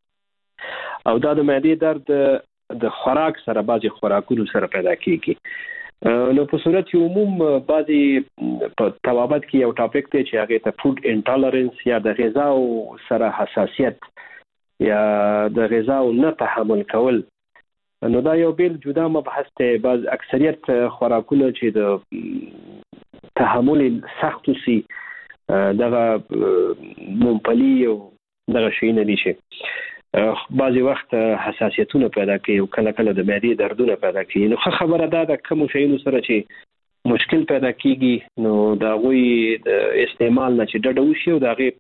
A: او دا د معدې درد د خوراک سره بعضی خوراکونو سره پیدا کیږي. نو په صورت عموم بعضی په توابت کې یو ټاپک دی چې هغه ته فود انټالرنس یا د غذا سره حساسیت یا د غذا نه تحمل کول، نو دا یو بیل جدا مبحث دی. بعض اکثریت خوراکونه چې د تحمل سخت سي دغه مونپلی او دغه شي نه دي شي بعضی وخت حساسیتونه پیدا کوي او کله کله د معدې دردونه پیدا کوي. نو خبره دا ده کوم شیونو سره چې مشکل پیدا کیږي نو دا غوي د استعمال نه چې ډډه وشي او دا غي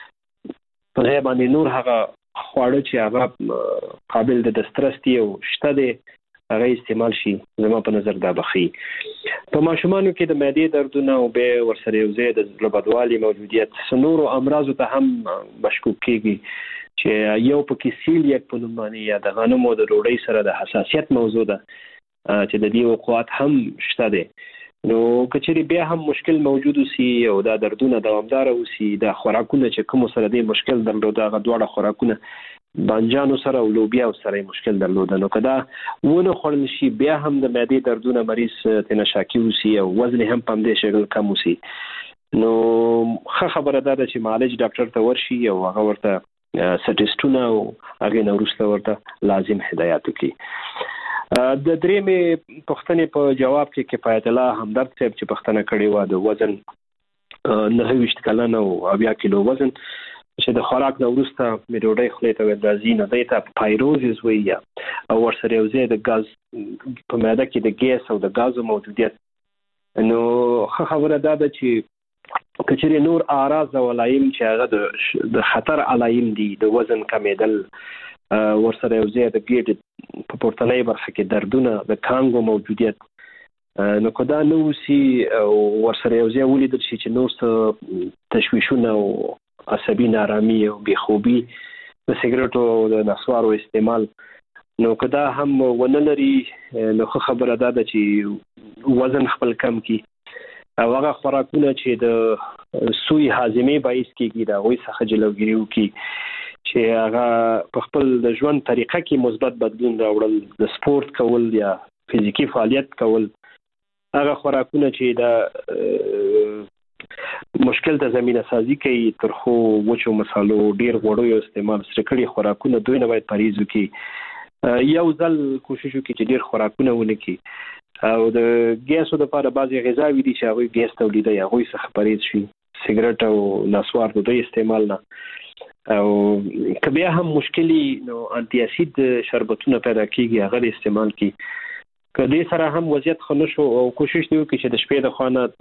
A: په ځای باندې نور هغه خواړه چې هغه قابل د سترس دي او شته دي هغه استعمال شي. زما په نظر دا بخي په ماشومانو کې د معدې دردونه او به ورسره یو ځای د زړه موجودیت سنور او امراض ته هم مشکوک کیږي چې یو پکې سیلیک په نوم باندې یا د غنمو د ډوډۍ سره د حساسیت موضوع ده چې د دې وقوعات هم شته دي. نو کچري بیا هم مشکل موجود وسی او دا دردونه دوامدار وسی دا خوراکونه چې کوم سره د مشکل درلود دا غوړه خوراکونه بانجانو سره او لوبیا سره مشکل درلود نو کدا ونه خورل شي بیا هم د معدې دردونه مریض تنه شاکی وسی او وزن هم پم دې شغل کم وسی. نو خبره ده چې معالج ډاکټر ته ورشي او هغه ورته سټیسټونه او هغه نو وروسته ورته لازم هدایت وکړي. د درېمې پښتنې په جواب کې کفایت الله همدرد صاحب چې پښتنه کړي و د وزن نه ویشت کلن او بیا کیلو وزن چې د خوراک نو وروسته مې ډوډۍ خولې ته ورځي نه دی ته پایروزیس وی او ورسره یو ځای د غاز په معده کې د ګیس او د غازو موجودیت. نو خبره ده چې کچري نور اعراض او علائم چې هغه د خطر علائم دي د وزن کمیدل ورسره یو ځای د ګیډ په پورتنۍ برخه کې دردونه د کانګو موجودیت نو کدا نو سي ورسره یو ځای ولیدل شي چې نور تشویشونه او عصبي نارامي او بېخوبي د سیګریټو د نسوارو استعمال نو کدا هم ونه لري نو خبره ده چې وزن خپل کم کی او هغه خوراکونه چې د سوی هاضمې باعث کیږي دا وایي څخه جلوګیری وکي چې هغه په خپل د ژوند طریقه کې مثبت بدلون راوړل د سپورت کول یا فزیکی فعالیت کول هغه خوراکونه چې دا مشکل ته زمينه سازي کوي ترخو وچو مصالو ډیر غوړو استعمال سره کړي خوراکونه دوی نه باید پریز وکي. یو ځل کوشش وکړي چې ډیر خوراکونه ونه کړي او د ګیسو د لپاره بعضي غذاوي دي چې هغه ګیس تولیدي هغه څخه پریز شي سیګریټ او نسوار د دوی استعمال نه او کبیا هم مشکلي نو انټي اسید شربتونه پیدا کیږي هغه استعمال کی کدی سره هم وضعیت خنشو او کوشش دی وکړي چې د شپې د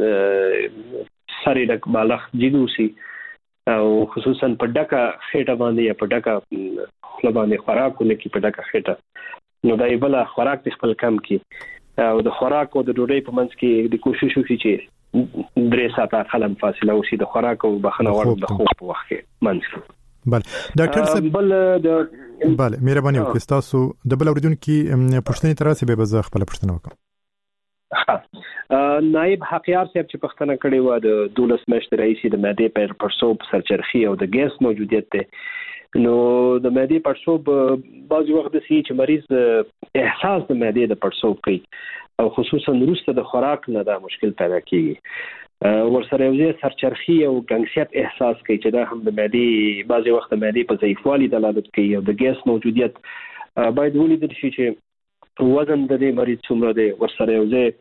A: خوانه سری د بالغ جدوسی او خصوصا په ډکه خېټه باندې یا په ډکه خپل باندې خوراکونه کې په ډکه خېټه نو دای بل خوراک خپل کم کی او د خوراک او د ډوډۍ په منځ کې د کوشش وکړي چې درې ساعته خلم فاصله وشي د خوراک او بخنه ور د خوب په وخت کې منځ کې.
B: بله ډاکټر صاحب بل د بله مهرباني وکړئ تاسو د بل اوریدونکو پوښتنې تراسه به زه خپل پوښتنه وکم.
A: نائب حقیار صاحب چې پښتنه کړي و د دولس میاشتې رئیس د معدې پر پرسوب سرچرخي او د ګیس موجودیت ته نو د معدې پرسوب بعض وخت د سي چې مریض احساس د معدې د پرسوب کوي او خصوصا وروسته د خوراک نه دا مشکل پیدا کیږي ورسره یو ځای سرچرخي او ګنګسیت احساس کوي چې دا هم د معدې بعض وخت د معدې په ضعیفوالي دلالت کوي او د ګیس موجودیت باید ولیدل شي چې وزن د دې مریض څومره دی ورسره یو ځای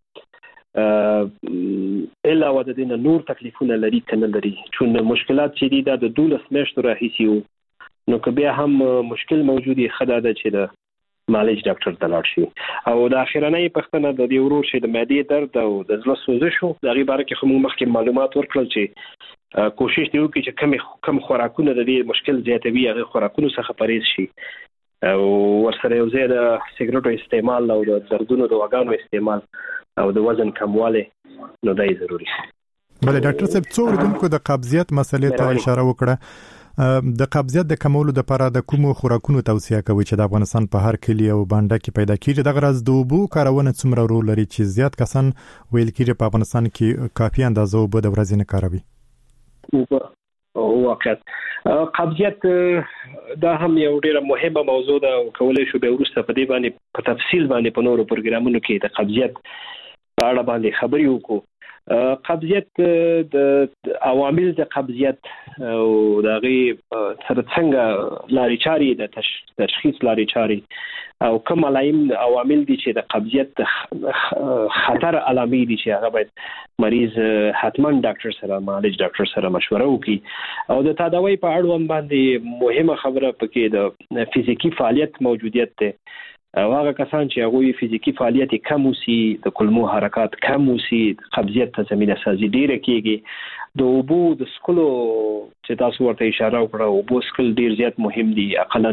A: الا و د دې نور تکلیفونه لري کنه لري چون مشکلات چې دي دا د دولس میاشتو راهیسي نو که بیا هم مشکل موجودي خدای د چې د معالج ډاکټر ته لاړ شي او د اخیرنۍ پښتنه د دې ورور شي د معدې درد او د زړه سوزش او د غیباره کې خو مخکې معلومات ورکړل چې کوشش دی وکړي چې کم کم خوراکونه د دې مشکل زیاتوي هغه خوراکونو څخه پرهیز شي او ورسره یو ځای د سیګریټو استعمال او د دردونو د وګانو استعمال او د وزن کمواله نو دای ضروری.
B: بله ډاکټر صاحب څو اوریدونکو د قبضیت مسلې ته اشاره وکړه. د قبضیت د کمولو لپاره د کومو خوراکونو توصیه کوي چې د افغانستان په هر کلی او بانډه کې پیدا کیږي دغه راز د اوبو کارونه څومره رول لري چې زیات کسان ویل کېږي په افغانستان کې کافي اندازه اوبه د ورځې نه کاروي.
A: او واقعیت قبضیت دا هم یو ډیره مهمه موضوع ده او کولای شو به ورسته په دې باندې په تفصیل باندې په نورو پروګرامونو کې د قبضیت په اړه باندې خبرې وکړو. قبضیت د عوامل د قبضیت او د غي سره څنګه لاري چاري د تشخیص لاري چاري او کوم علائم عوامل دي چې د قبضیت خطر علامې دي چې هغه باید مریض حتما ډاکټر سره معالج ډاکټر سره مشوره وکړي. او د تداوی په اړوند باندې مهمه خبره پکې د فزیکی فعالیت موجودیت ده. او هغه کسان چې هغه فزیکی فعالیت کم وسی، د کولمو حرکات کم وسی، قبضیت ته زمينه سازي ډیره کیږي. د اوبو د سکلو چې تاسو ورته اشاره وکړه، اوبو سکل ډیر زیات مهم دي. اقلا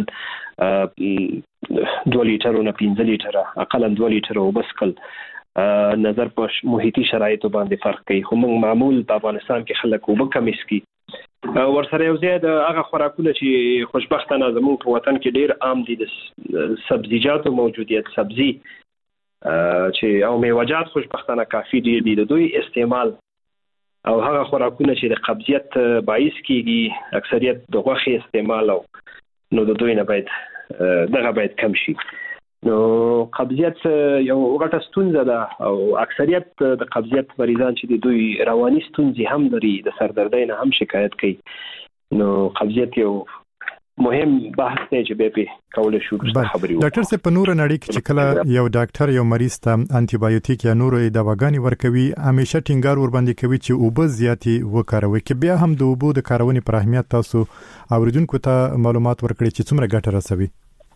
A: دوه لیټر نه پنځه لیټر، اقلا دوه لیټر اوبو سکل نظر په محیطي شرایطو باندې فرق کوي. خو موږ معمول په افغانستان کې خلک اوبو کم اسکي. ورسره یو ځای د هغه خوراکونه چې خوشبختانه زموږ په وطن کې ډیر عام دي، د سبزیجاتو موجودیت، سبزی چې او میوه‌جات خوشبختانه کافي دي، د دوی استعمال او هغه خوراکونه چې د قبضیت باعث کیږي، اکثریت د غوښې استعمال او نو د دوی نه باید دغه باید کم شي. نو قبضیت یو غټه ستونزه ده او اکثریت د قبضیت مریضان چې دوی رواني ستونزې هم لري، د سردردۍ نه هم شکایت کوي. نو قبضیت یو مهم بحث دی چې به په کوله شو خبري.
B: ډاکټر صاحب، په نور نړۍ کې چې کله یو ډاکټر یو مریض ته انټي بایوټیک یا نورو دواګانې ورکوي، همیشه ټینګار ور باندې کوي چې اوبه زیاتې وکاروي. کې بیا هم د اوبو د کارونې پر اهمیت تاسو اوریدونکو ته معلومات ورکړي چې څومره ګټه رسوي.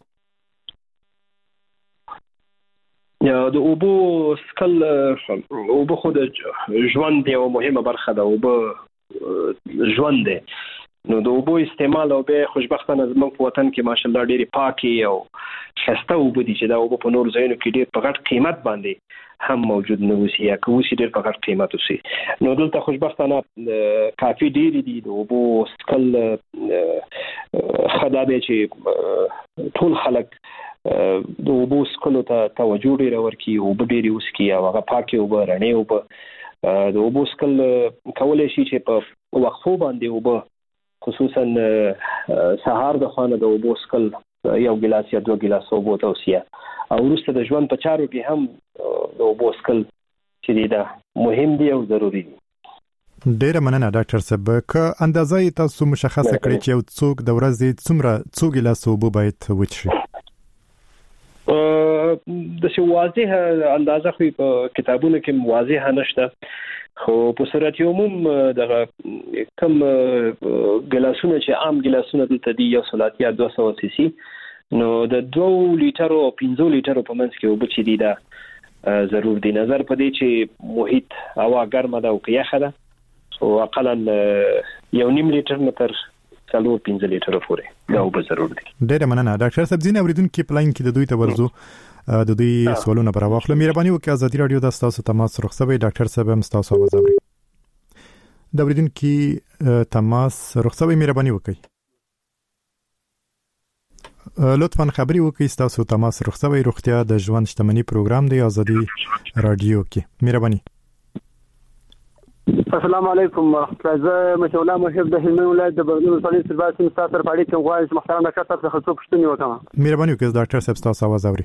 A: یا د اوبو سکل اوبو خو د ژوند یو مهمه برخه ده. اوبو ژوند دی. نو د اوبو استعمال او به خوشبختانه زموږ په وطن کې ماشاءالله ډېری پاکي او خسته اوبه دي چې دا اوبه په نور ځایونو کې ډېر په غټ قیمت باندې هم موجود نه وسی یا کوسی ډېر په غټ قیمت وسی. نو دلته خوشبختانه کافي ډېری دي. د اوبو سکل خدای چې ټول خلک د اوبو سکلو ته توجه ډېر ورکړي، اوبه ډېری وسکي او هغه پاکي اوبه، رڼې اوبه. د اوبو سکل کولای شي چې په وقفو باندې اوبه خصوصا سهار د خوانه د اوبو سکل یو ګلاس یا دوه ګلاس اوبو توصیه. او وروسته د ژوند په چارو کې هم د اوبو سکل چې دا مهم دی او ضروری دی.
B: ډیره مننه ډاکټر صاحب. که اندازې تاسو مشخصه کړئ چې یو څوک د ورځې څومره څو ګلاس اوبه باید وڅښي؟
A: د څه واضح اندازه خو په کتابونو کې واضح نشته، خو په صورت عموم دغه کم ګلاسونه چې عام ګلاسونه دلته دي یو سلات یا دوه سوه سی سی، نو د دوه لیټرو او پنځه لیټرو په منځ کې اوبه چې دي دا ضرور دي. نظر په دې چې محیط هوا ګرمه ده او که یخه ده، او اقلا یو نیم لیټر نه تر څلور پنځه لیټر پورې دا اوبه ضرور دي.
B: ډېر مننه ډاکټر صاحب. ځینې اوریدونکو پلاین کې د دوی ته ورزو د دوی سوالونه پر واخلو. مهرباني وکړئ ازادي رادیو د تاسو تماس رخصوي. ډاکټر صاحب هم تاسو आवाज اوري. د اوریدونکو تماس رخصوي مهرباني وکړئ. لطفاً خبري وکړئ. تاسو تماس رخصوي روغتیا د ژوند شتمنۍ پروګرام دی ازادي رادیو کې. مهرباني.
I: السلام علیکم. زه مشوله محب د هلمند ولایت د برنامه صالح سرباسي مستاتر پاړي کوم غواړم چې محترم ډاکټر صاحب څخه څو پوښتنې وکړم.
B: مهرباني وکړئ ډاکټر صاحب تاسو आवाज اوري.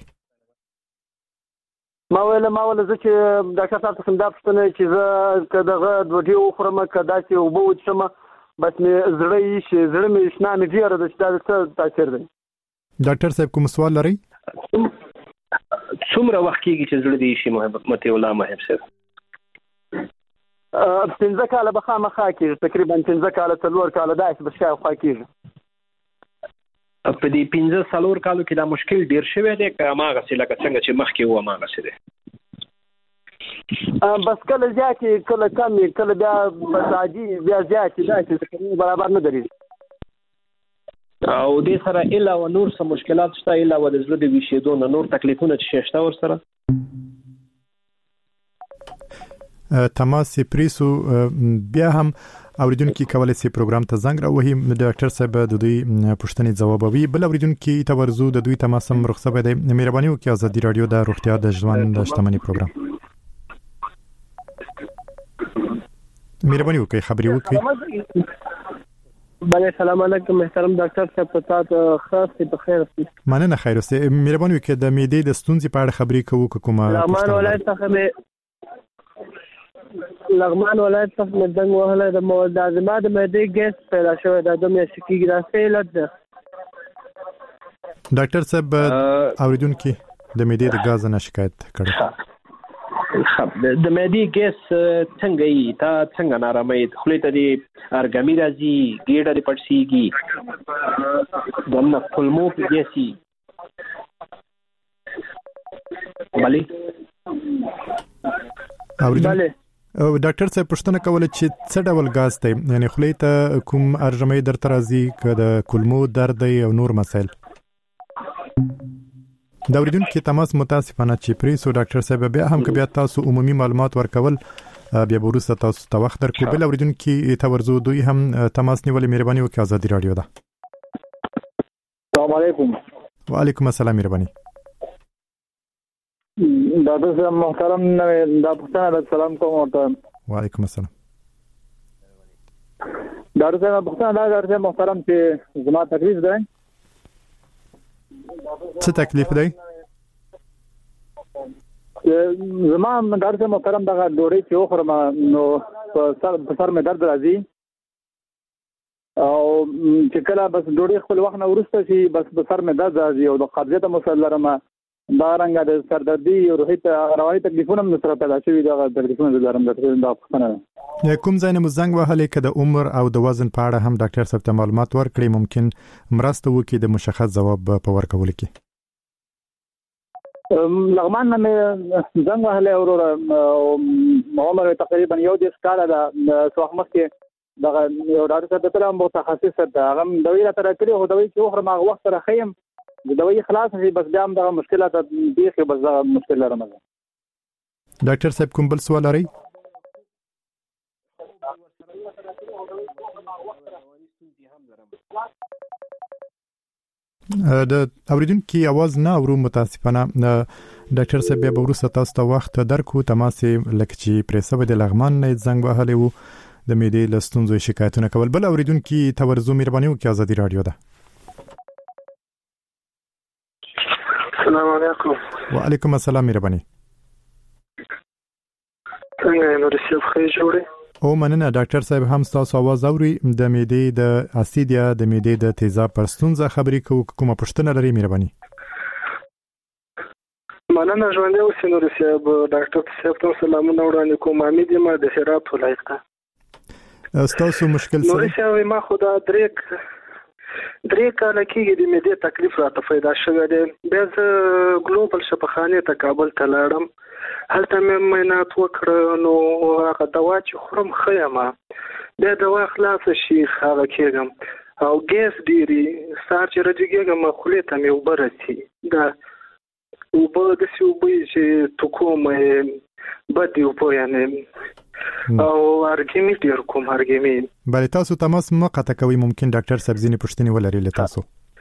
I: ما ویل ما ول زه چې ډاکټر صاحب څخه دا پوښتنه چې زه کداغه دوډي خورم کدا چې وبو وڅم بس مې زړه یې شي زړه مې شنه مې ډیر د څه تاثیر دی.
B: ډاکټر صاحب کوم سوال لري؟
A: څومره وخت کېږي چې زړه دې شي محبت مته ولا محب صاحب؟
I: پنځه کاله به خامخا کېږي، تقریبا پنځه کاله څلور کاله داسې به شاوخوا کېږي.
A: په دې پنځه څلور کالو کې دا مشکل ډیر شوی دی که هماغسې لکه څنګه چې مخکې و هماغسې دی؟
I: بس کله زیاتې کله کمې کله بیا بس عادي بیا زیاتې داسې برابر نه درېږي.
A: او دې سره علاوه نور څه مشکلات شته علاوه د زړه د ویښېدو نه نور تکلیفونه چې شته ورسره؟
B: تماس پریسو بیا هم اوریدونکو کولای شي پروګرام ته زنګ راوهي. ډاکټر صاحب د دوی پوښتنې ځوابوي. بل اوریدونکو ته ورزو د دوی تماس هم رخصت دی. مهرباني وکړئ ازادي رادیو د روغتیا د ژوند د شتمنۍ پروګرام. مهرباني وکړئ خبري وکړئ.
I: بله سلام علیکم محترم ډاکټر صاحب په تاسو خاص په خیر اوسئ.
B: مننه خیر اوسئ. مهرباني وکړئ د معدې د ستونزې په اړه خبري کوو کومه
I: لغمان ولایت څخه لغمان ولایت څخه مې دنګ وهله د مواد زما د معدې ګیس پیدا شوی دا د مې شکی ګراسې لد.
B: ډاکټر صاحب اوریدونکو د معدې د غاز نه شکایت کړي.
A: خب د معدې ګیس څنګه ای تا څنګه نارامي خولې ته دی ارګامي راځي ګیډه دی پړسیږي دنه کولمو ګیسي بله
B: اوریدل او ډاکټر صاحب پښتنه کوله چې څه ډول غاز دی یعنی خولې ته کوم ارګامي درته راځي کده کولمو درد دی او نور مسائل. دا اوریدونکو تماس متاسفانه چې پریسو ډاکټر صاحب بیا هم که بیا تاسو عمومي معلومات ورکول بیا وروسته تاسو ته وخت درکو. بل اوریدونکو ته ورزو دوی هم تماس نیولې مهرباني وکړئ. آزادي رادیو ده.
F: السلام علیکم.
B: وعلیکم السلام مهرباني.
F: ډاکټر صاحب محترم دا پښتنه د سلام کوم ورته.
B: وعلیکم السلام.
F: ډاکټر صاحب پښتنه دا ډاکټر صاحب محترم چې زما تکلیف ده.
B: څه تکلیف دی؟
F: زما ډاکټر صاحب محترم دا ډوډۍ چې وخورم نو په سر په سر مې درد راځي او چې کله بس ډوډۍ خپل وخت نه وروسته شي بس په سر مې درد راځي او د قبضیت مسله لرم. دا رنګه د سردردي او روحي رواني تکلیفونه هم سره پیدا شوي دا تکلیفونه لرم. دا پښتنه
B: کوم ځای نه مزنګ وهلې کده عمر او د وزن په اړه هم ډاکټر صاحب ته معلومات ورکړي ممکن مرسته وکړي د مشخص ځواب په ورکول کې.
F: لغمان نه زنګ وهلې اورور عمر تقریبا یو د سکاله د سوخمس کې دا یو ډاکټر صاحب ته متخصص ده هغه دوی را تر کړی هو دوی چې وخت ما وخت را خیم د دوی خلاص شي بس بیا هم دا مشکلات دي خو بس دا مشکل لرم.
B: ډاکټر صاحب کوم بل سوال لري؟ د اوریدونکو आवाज نه اورو متاسفانه. ډاکټر صاحب به ورسته تاسو ته وخت درکو. تماس لکچی پریسه د لغمان نه زنګ وهلې وو د میډي لستونزو شکایتونه کول. بل اوریدونکو تورزو مهرباني وکړئ. آزادي رادیو ده.
J: السلام علیکم.
B: وعلیکم السلام مهرباني.
J: څنګه نو رسیب خې جوړه
B: او مننه ډاکټر صاحب هم تاسو आवाज اوري د معدې د اسیدیا د معدې د تیزاب پرستونزه خبرې کومه پښتنه لري مهرباني.
J: مننه ژوند یو سينو رسیب ډاکټر صاحب ته سلامونه وړاندې کوم. امید ما د هرات ولایت کا
B: تاسو مشکل
J: سره نو رسیب ما خدا درې درې کاله کېږي د معدې تکلیف راته پیدا شوی دی. بیا زه ګلوبل شفاخانه ته کابل ته لاړم. هلته مې معاینات وکړ نو هغه دوا چې خورم ښه یم. بیا دوا خلاص شي هغه کېږم او ګیس ډېري سار چې راځيږم خولې ته مې اوبه رسي. دا اوبه داسې اوبه چې تو کوم بدې اوبه یعنې او ارګمي ډېر کوم ارګمي.
B: بله تاسو تماس مقطع کوي ممکن ډاکټر صاحب ځینې پوښتنې ولري له تاسو.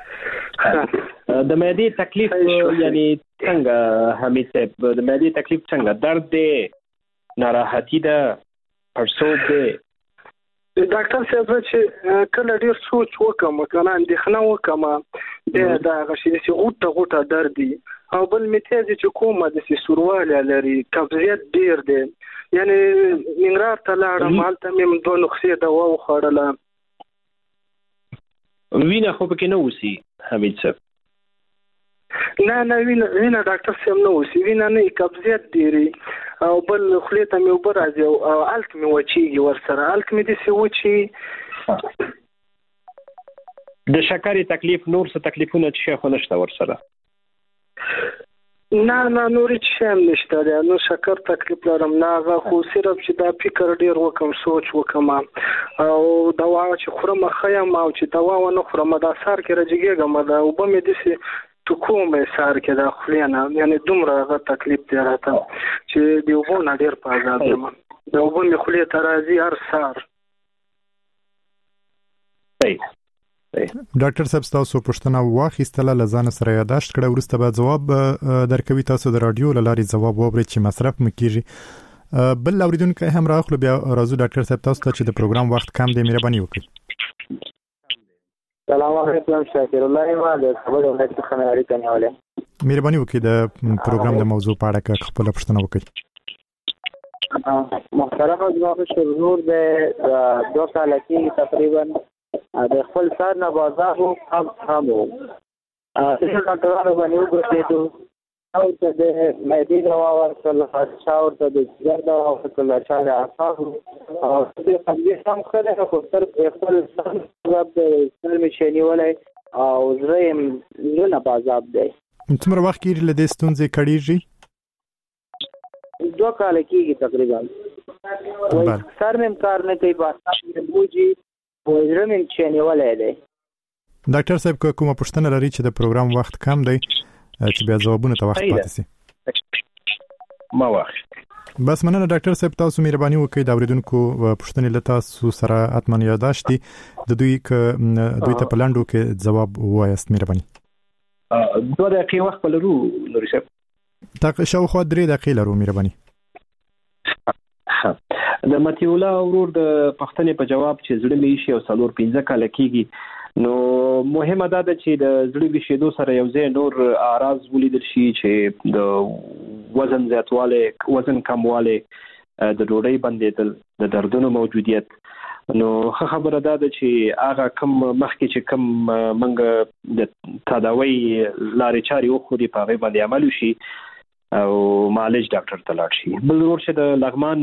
A: د معدې تکلیف یعنی څنګه حمید صاحب د معدې تکلیف څنګه درد دی ناراحتي ده پړسوب دی؟
J: ډاکټر صاحب چې کله ډیر سوچ وکم کنه اندېښنه وکم بیا دا غشي چې غوټه غوټه درد دی او بل میتاز چې کومه د سورواله لري قبضیت ډیر دی یعنی منګرار ته لاړم حالت مې دوه نسخې دوا وخوړله.
A: وینه خو پکې نه وسی حمید صاحب؟
J: نه نه وینه وینه ډاکټر صاحب نه وسی وینه نه قبضیت ډیری او بل خولې ته مې اوبه راځي او الک مې وچیږي ورسره الک مې داسې وچي.
A: د شکرې تکلیف نور څه تکلیفونه چې خو نشته ورسره؟
J: نه نه نورې چې هم نشته دی نو شکر تکلیف لرم نه هغه خو صرف چې دا فکر ډیر وکم سوچ وکم او دوا چې خورم ښه یم او چې دوا ونه خورم دا سار کې راځيږم دا اوبه مې داسې تو کومه سار کې دا خلیانه یعنی دومره هغه تکلیف دی راته چې دی اوبه نه ډیر په آزاد یم دا اوبه مې خلې ته راځي هر سار.
A: صحیح
B: ډاکټر صاحب تاسو پوښتنه واخیستله لزان سره یاداشت کړه ورسته به جواب درکوي. تاسو د رادیو لاري جواب ووري چې مصرف مکیږي. بل اوریدونکو هم راخلو بیا راځو ډاکټر صاحب تاسو ته چې د پروګرام وخت کم دی مهرباني وکړئ.
K: سلام علیکم شاکر الله ما د خبرو ولایت څخه اړیکه نیولې.
B: مهرباني وکړئ د پروګرام د موضوع په اړه خپل پوښتنه وکړئ.
K: محترم جناب شرور د دوه کال کې تقریبا د خپل سر نه بازار او هم ډېر ډاکټرانو باندې وګرځېدو او ته د معدې دوا ورکړل، چا ورته د ځګر دوا ورکړل، چا د اعصابو او د قبضیت هم ښه دی، خو صرف خپل سبب د سر مې چې نیولی او زړه یې زړه نه بازاب دی.
B: څومره وخت کېږي له دې ستونزې کړېږي؟
K: دوه کاله کېږي تقریبا. سر مې کار نه کوي، په اعصاب مې بوجي او زړه مې چې نیولی دی.
B: ډاکټر صاحب که کومه پوښتنه لري چې د پروګرام وخت کم دی چې بیا ځوابونه ته وخت پاتې شي
A: ما واخیست.
B: بس مننه ډاکټر صاحب، تاسو مهرباني وکړئ د اوریدونکو پوښتنې له تاسو سره اتمن یاداشت دي د دوی ک دوی ته پلاندو کې جواب وایست. مهرباني.
A: دوه دقیقې وخت ولرو نوري صاحب؟
B: تاسو شاوخوا درې دقیقې لرو. مهرباني.
A: د متیولا ورور د پښتنې په جواب چې زړه مې شي او څلور پنځه کاله کېږي، نو مهمه ده چې د زړه وشیدو سره یو ځای نور اعراض ولیدل شي چې د وزن زیاتوالی، وزن کموالی، د ډوډۍ بندېدل، د دردونو موجودیت. نو ښه خبره ده چې هغه کم مخکې چې کم منګ د تداوی لارې چارې وخوري په هغې باندې عمل وشي او معالج ډاکټر ته لاړ شي. بل ورور چې د لغمان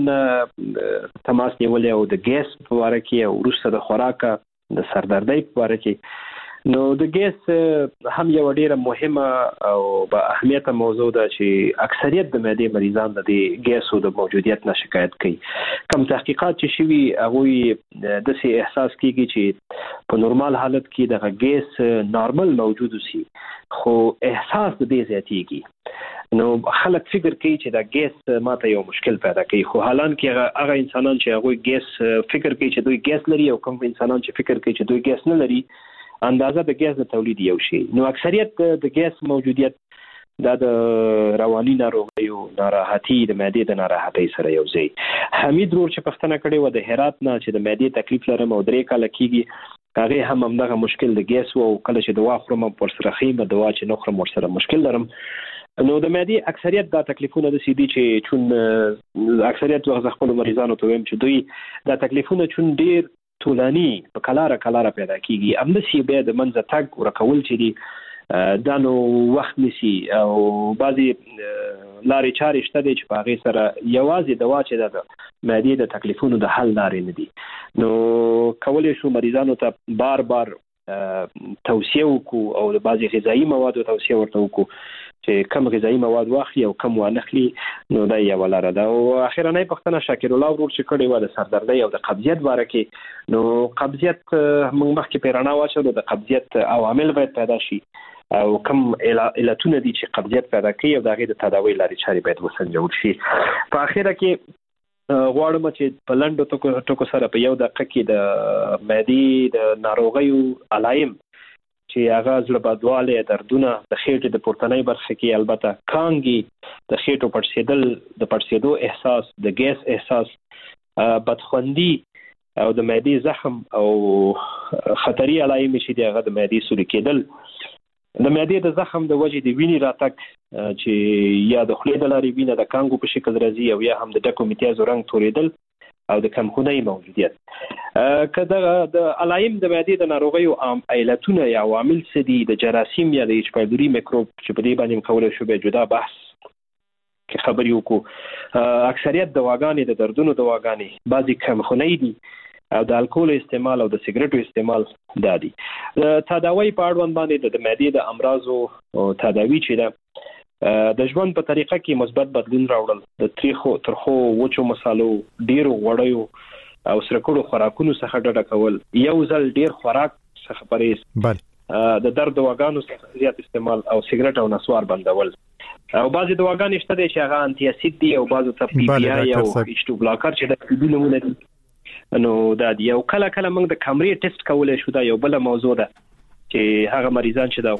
A: تماس نیولی او د ګیس په باره کې او وروسته د خوراکه د سردردۍ په باره کې، نو د ګیس هم یو ډیره مهمه او با اهمیته موضوع ده چې اکثریت د معدې مریضان د ګیسو د موجودیت نه شکایت کوي. کم تحقیقات چې شوي هغوی داسې احساس کیږي چې په نورمال حالت کې د ګیس نارمل موجود وي خو احساس د دې زیاتیږي. نو خلک فکر کوي چې دا ګیس ماته یو مشکل پیدا کوي، خو حالان کې هغه انسانان چې هغوی ګیس فکر کوي چې دوی ګیس لري او کوم انسانان چې فکر کوي چې دوی ګیس نه لري، اندازه د ګیس د تولید یو شي. نو اکثریت د ګیس موجودیت دا د رواني ناروغیو، ناراحتي، د معدې د ناراحتۍ سره یو ځای. حمید ورور چې پښتنه کړې و د هرات نه چې د معدې تکلیف لرم او درې کاله کېږي، هغې هم همدغه مشکل د ګیس و او کله چې دوا خورم ورسره ښیم، دوا چې نه خورم ورسره مشکل لرم. نو د معدې اکثریت دا تکلیفونه داسې دي چې چون اکثریت وخت خپلو مریضانو ته وایم چې دوی دا تکلیفونه چون ډېر طولاني په کلاره کلاره پیدا کېږي، همداسې بیا د منځه تګ ورکول چې دي دا نو وخت نیسي او بعضې لارې چارې شته دی چې په هغې سره یوازې دوا چې ده د معدې د تکلیفونو د حل لارې نه دي. نو کولی شو مریضانو ته بار بار توصیه وکړو او د بعضې غذایي موادو توصیه ورته وکړو چې کم غذایي مواد واخلي او کم وانخلي. نو دا یوه لاره ده. او اخرنۍ پوښتنه شاکر الله ورور چې کړې وه د سردردۍ او د قبضیت باره کې، نو قبضیت موږ مخکې پرې رڼا واچولو، د قبضیت عوامل باید پیدا شي او کم علتونه دي چې قبضیت پیدا کوي او د هغې د تداوی لارې چارې باید وسنجول شي. په اخره کې غواړم چې په لنډو ټکو سره په یو دقیقه کې د معدې د ناروغیو علایم چې هغه زړه بدوالی، دردونه، د خېټې د پورتنۍ برخه کې البته کانګې، د خېټو پړسېدل، د پړسېدو احساس، د ګیس احساس، بدخوندي او د معدې زخم او خطري علایم چې دي هغه د معدې سوري کېدل، د معدې د زخم د وجې د وینې راتګ چې یا د خولې د لارې وینه د کانګو په شکل راځي او یا هم د ډکو میتیازو رنګ تورېدل او د کمخونۍ موجودیت. که د علایم د معدې د ناروغیو عام علتونه یا عوامل څه دي، د جراثیم یا د ایچ پایلوري میکروب چې په دې باندې کولی شو بیا جدا بحث کې خبرې وکړو. اکثریت دواګانې د دردونو دواګانې، بعضې کمخونۍ دي او د الکول استعمال او د سیګریټو استعمال دا دي. تداوی په اړوند باندې د معدې د امراضو تداوی چې ده د ژوند په طریقه کې مثبت بدلون راوړل، د تریخو ترخو وچو مصالو، ډیرو غوړیو او سرکړو خوراکونو څخه ډډه کول، یو ځل ډیر خوراک څخه پرهیز، د درد دواګانو څخه زیات استعمال او سیګریټ او نسوار بندول. او بعضې دواګانې شته دی چې هغه انټي اسید دي او بعضو ته پی پی آی او ایچ ټو بلاکر چې د پی نمونه دي. نو دا دی. او کله کله موږ د کمرې ټیسټ کولی شو، دا یو بله موضوع ده چې هغه مریضان چې د